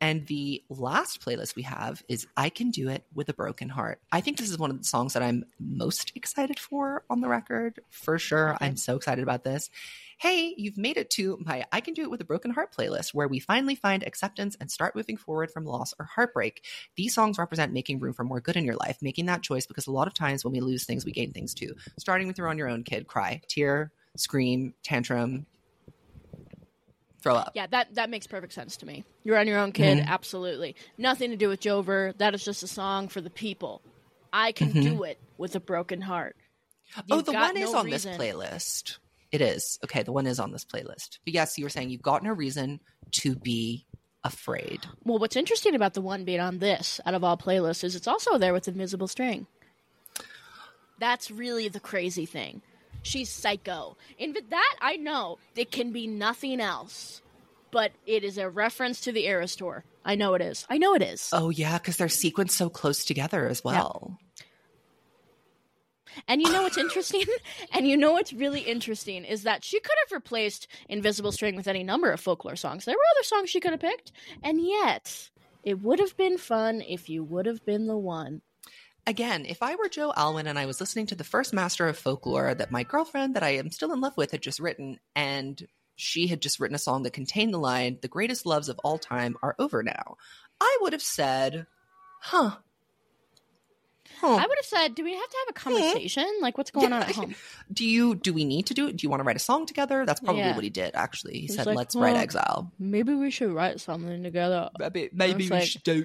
And the last playlist we have is I Can Do It With a Broken Heart. I think this is one of the songs that I'm most excited for on the record, for sure. Okay. I'm so excited about this. Hey, you've made it to my I Can Do It With a Broken Heart playlist, where we finally find acceptance and start moving forward from loss or heartbreak. These songs represent making room for more good in your life, making that choice, because a lot of times when we lose things, we gain things too. Starting with You're On Your Own, Kid, cry, tear, scream, tantrum, throw up. Yeah, that makes perfect sense to me. You're On Your Own, Kid, absolutely. Nothing to do with Jover. That is just a song for the people. I Can Do It With a Broken Heart. The one is on this playlist. It is. Okay, the one is on this playlist. But yes, you were saying you've got no reason to be afraid. Well, what's interesting about the one being on this, out of all playlists, is it's also there with Invisible String. That's really the crazy thing. She's psycho. And with that, I know it can be nothing else. But it is a reference to the Eras Tour. I know it is. Oh, yeah, because they're sequenced so close together as well. Yeah. And you know what's interesting? And you know what's really interesting is that she could have replaced Invisible String with any number of folklore songs. There were other songs she could have picked. And yet, it would have been fun if you would have been the one. Again, if I were Joe Alwyn and I was listening to the first master of folklore that my girlfriend that I am still in love with had just written, and she had just written a song that contained the line, "The greatest loves of all time are over now," I would have said, huh. I would have said, do we have to have a conversation? Like, what's going on at home? Do we need to do it? Do you want to write a song together? That's probably what he did, actually. He said, like, let's write Exile. Maybe we should write something together. Maybe we should do.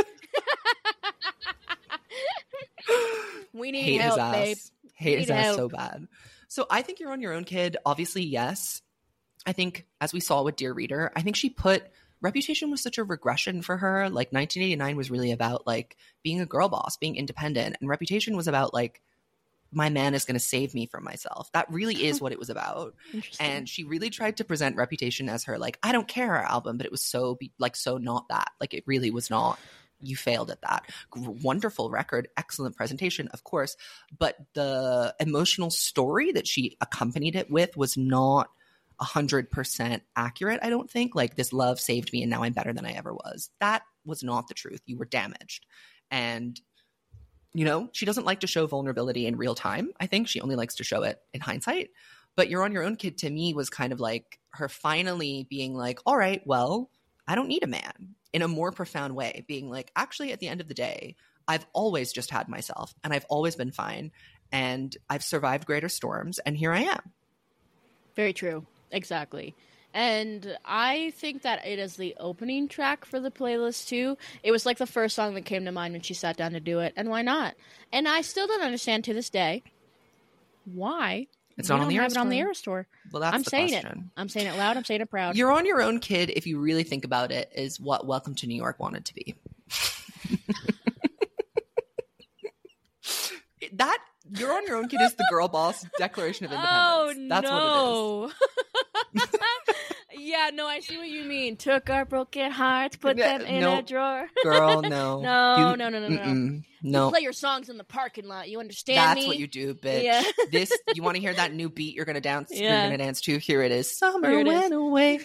We need help, babe. Hate his ass so bad. So I think You're On Your Own, Kid. Obviously, yes. I think, as we saw with Dear Reader, I think she put Reputation was such a regression for her. Like 1989 was really about like being a girl boss, being independent, and Reputation was about like my man is going to save me from myself. That really is what it was about. And she really tried to present Reputation as her like I don't care album, but it was so not that. Like it really was not. You failed at that. Wonderful record, excellent presentation, of course, but the emotional story that she accompanied it with was not 100% accurate, I don't think. Like, this love saved me and now I'm better than I ever was. That was not the truth. You were damaged. And, you know, she doesn't like to show vulnerability in real time. I think she only likes to show it in hindsight. But You're On Your Own, Kid, to me, was kind of like her finally being like, all right, well, I don't need a man, in a more profound way, being like, actually, at the end of the day, I've always just had myself and I've always been fine and I've survived greater storms and here I am. Very true. Exactly. And I think that it is the opening track for the playlist too. It was like the first song that came to mind when she sat down to do it. And why not? And I still don't understand to this day why it's not on the Eras Tour. On the Eras Tour. Well, that's I'm the saying question. I'm saying it loud. I'm saying it proud. You're On Your Own, Kid, if you really think about it, is what Welcome to New York wanted to be. That You're On Your Own, Kid is the girl boss Declaration of Independence. That's what it is. Yeah, no, I see what you mean. Took our broken hearts, put them in a drawer. Girl, no. No. No. You play your songs in the parking lot. You understand me? That's what you do, bitch. Yeah. You want to hear that new beat you're going to dance? Yeah. You're going to dance to? Here it is. Summer went away.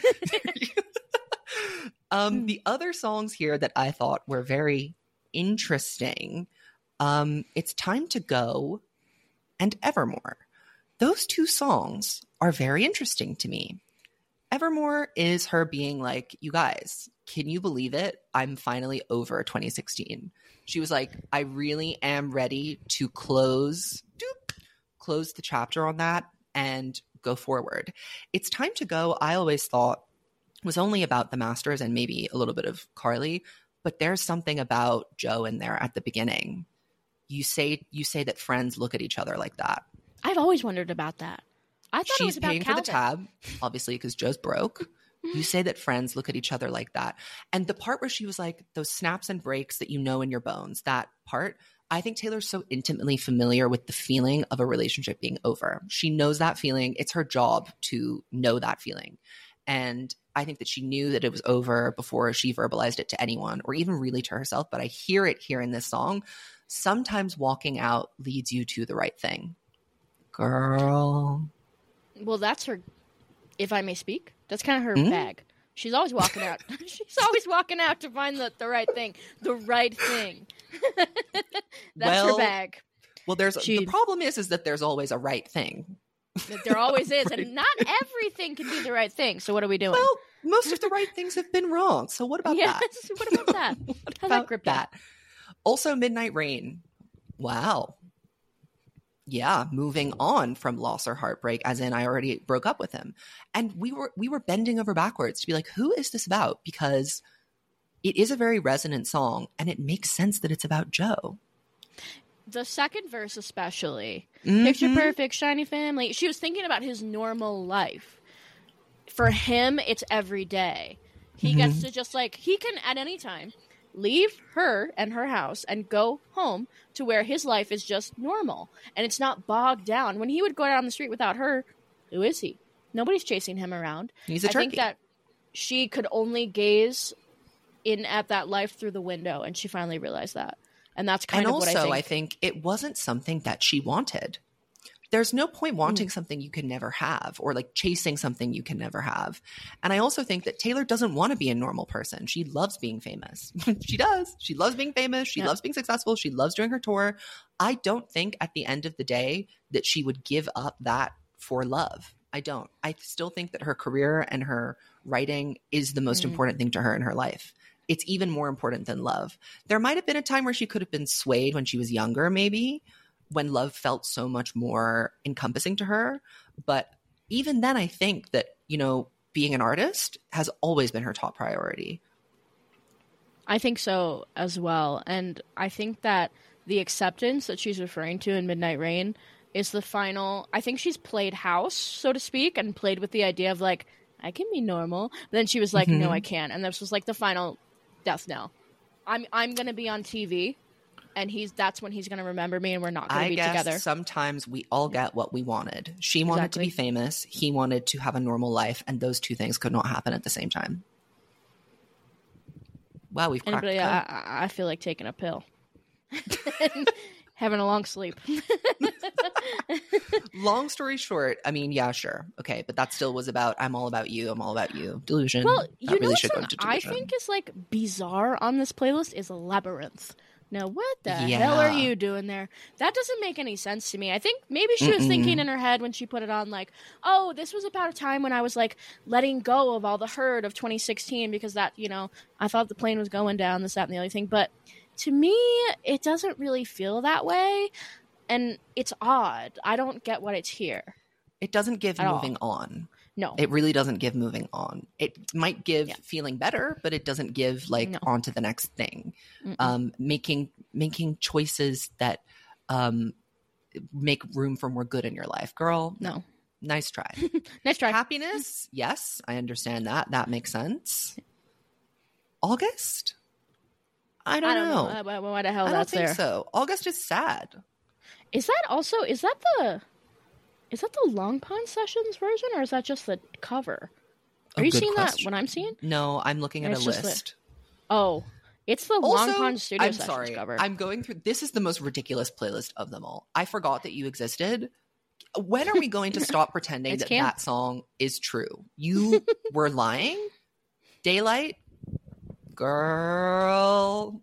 The other songs here that I thought were very interesting, It's Time to Go and Evermore. Those two songs are very interesting to me. Evermore is her being like, you guys, can you believe it? I'm finally over 2016. She was like, I really am ready to close the chapter on that and go forward. It's Time to Go, I always thought was only about the Masters and maybe a little bit of Carly, but there's something about Joe in there at the beginning. You say that friends look at each other like that. I've always wondered about that. I thought it was about She's paying Calvin. for the tab, obviously, because Joe's broke. You say that friends look at each other like that. And the part where she was like, those snaps and breaks that you know in your bones, that part, I think Taylor's so intimately familiar with the feeling of a relationship being over. She knows that feeling. It's her job to know that feeling. And I think that she knew that it was over before she verbalized it to anyone or even really to herself. But I hear it here in this song. Sometimes walking out leads you to the right thing. Girl. Well, that's her, if I may speak, that's kind of her bag. She's always walking out. She's always walking out to find the right thing. The right thing. That's her bag. Well, the problem is that there's always a right thing. There always is, and not everything can be the right thing. So what are we doing? Well, most of the right things have been wrong. So what about that? What about that? How's that grip that? Also, Midnight Rain. Wow. Yeah, moving on from loss or heartbreak, as in I already broke up with him. And we were bending over backwards to be like, who is this about? Because it is a very resonant song, and it makes sense that it's about Joe. The second verse especially. Picture perfect, shiny family. She was thinking about his normal life. For him, it's every day. He gets to just like, he can at any time leave her and her house and go home to where his life is just normal. And it's not bogged down. When he would go down the street without her, who is he? Nobody's chasing him around. He's a turkey. I think that she could only gaze in at that life through the window, and she finally realized that. And that's kind of what I think. And also, I think it wasn't something that she wanted. There's no point wanting something you can never have, or like chasing something you can never have. And I also think that Taylor doesn't want to be a normal person. She loves being famous. She does. She loves being famous. She loves being successful. She loves doing her tour. I don't think at the end of the day that she would give up that for love. I don't. I still think that her career and her writing is the most important thing to her in her life. It's even more important than love. There might have been a time where she could have been swayed when she was younger, maybe, when love felt so much more encompassing to her. But even then, I think that, being an artist has always been her top priority. I think so as well. And I think that the acceptance that she's referring to in Midnight Rain is the final. I think she's played house, so to speak, and played with the idea of like, I can be normal. But then she was like, no, I can't. And this was like the final death knell. I'm going to be on TV. And that's when he's going to remember me, and we're not going to be together. Sometimes we all get what we wanted. She wanted to be famous. He wanted to have a normal life. And those two things could not happen at the same time. Wow, we've cracked. I feel like taking a pill. Having a long sleep. Long story short, I mean, yeah, sure. Okay, but that still was about, I'm all about you, I'm all about you. Delusion. Well, you that know really what I think is like bizarre on this playlist is Labyrinth. Now, what the hell are you doing there? That doesn't make any sense to me. I think maybe she was thinking in her head when she put it on, like, oh, this was about a time when I was, like, letting go of all the hurt of 2016 because that, I thought the plane was going down, this, that, and the other thing. But to me, it doesn't really feel that way, and it's odd. I don't get what it's here. It doesn't give moving on. No. It really doesn't give moving on. It might give feeling better, but it doesn't give on to the next thing. Making choices that make room for more good in your life. Girl, no. Nice try. Nice try. Happiness, yes, I understand that. That makes sense. August? I don't know. Why the hell that's there? I don't think so. August is sad. Is that the Long Pond Sessions version, or is that just the cover? Are you seeing that what I'm seeing? No, I'm looking at a list. It's the Long Pond Studio Sessions cover. I'm going through. This is the most ridiculous playlist of them all. I forgot that you existed. When are we going to stop pretending that song is true? You were lying? Daylight? Girl.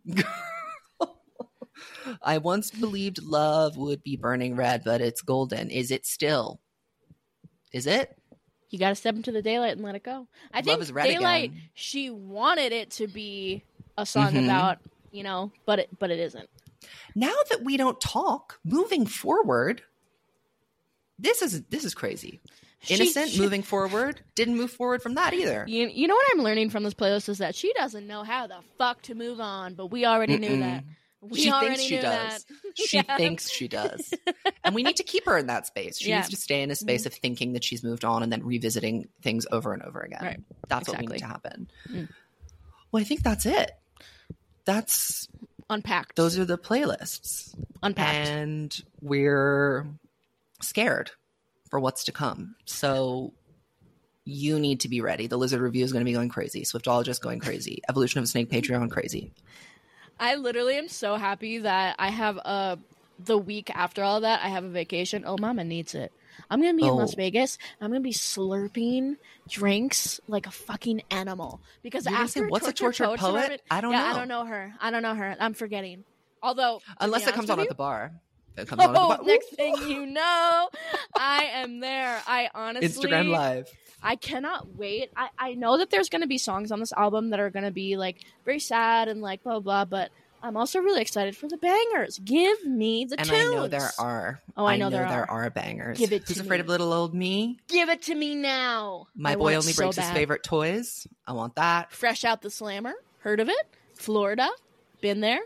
I once believed love would be burning red, but it's golden. Is it still? Is it? You got to step into the daylight and let it go. I think Daylight, again. She wanted it to be a song about, but it isn't. Now that we don't talk, moving forward, this is crazy. Innocent, moving forward, didn't move forward from that either. You know what I'm learning from this playlist is that she doesn't know how the fuck to move on, but we already knew that. She thinks she does. She thinks she does. And we need to keep her in that space. She needs to stay in a space of thinking that she's moved on and then revisiting things over and over again. Right. That's what we need to happen. Well, I think that's it. That's unpacked. Those are the playlists. Unpacked. And we're scared for what's to come. So you need to be ready. The Lizard Review is going to be going crazy. Swiftologist going crazy. Evolution of a Snake Patreon crazy. I literally am so happy that I have the week after all that, I have a vacation. Oh, Mama needs it. I'm gonna be in Las Oh. Vegas. I'm gonna be slurping drinks like a fucking animal because You're gonna after say, what's a tortured Poet's poet? I don't yeah, know. I don't know her. I'm forgetting. Although, to Unless be it comes honest on with at you- the bar. It comes on at the Oh, bar. next thing you know, I am there. I honestly Instagram Live. I cannot wait. I know that there's going to be songs on this album that are going to be like very sad and like blah blah, but I'm also really excited for the bangers. Give me the And tunes. I know there are. Oh, I know there are bangers. Give it Who's to afraid me. of little old me? Give it to me now. My I boy want only it so breaks his bad. favorite toys. I want that. Fresh Out the Slammer. Heard of it? Florida. Been there.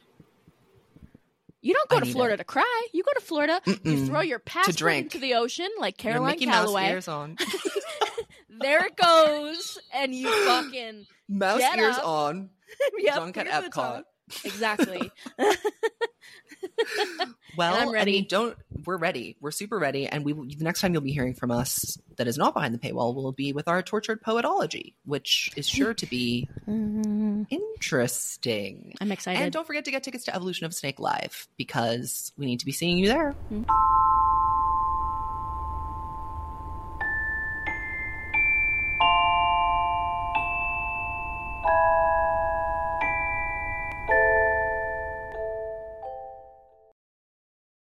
You don't go I to need Florida it. to cry. You go to Florida. You throw your passport drink. into the ocean like Your Caroline Mickey Mouse Calloway. ears on. There it goes, and you fucking Mouse Get ears up. on. Yep, Drunk at here's the Epcot. tongue. Exactly. Well, And I'm ready. I mean, we're ready. We're super ready. And the next time you'll be hearing from us that is not behind the paywall will be with our tortured poetology, which is sure to be interesting. I'm excited. And don't forget to get tickets to Evolution of Snake Live because we need to be seeing you there.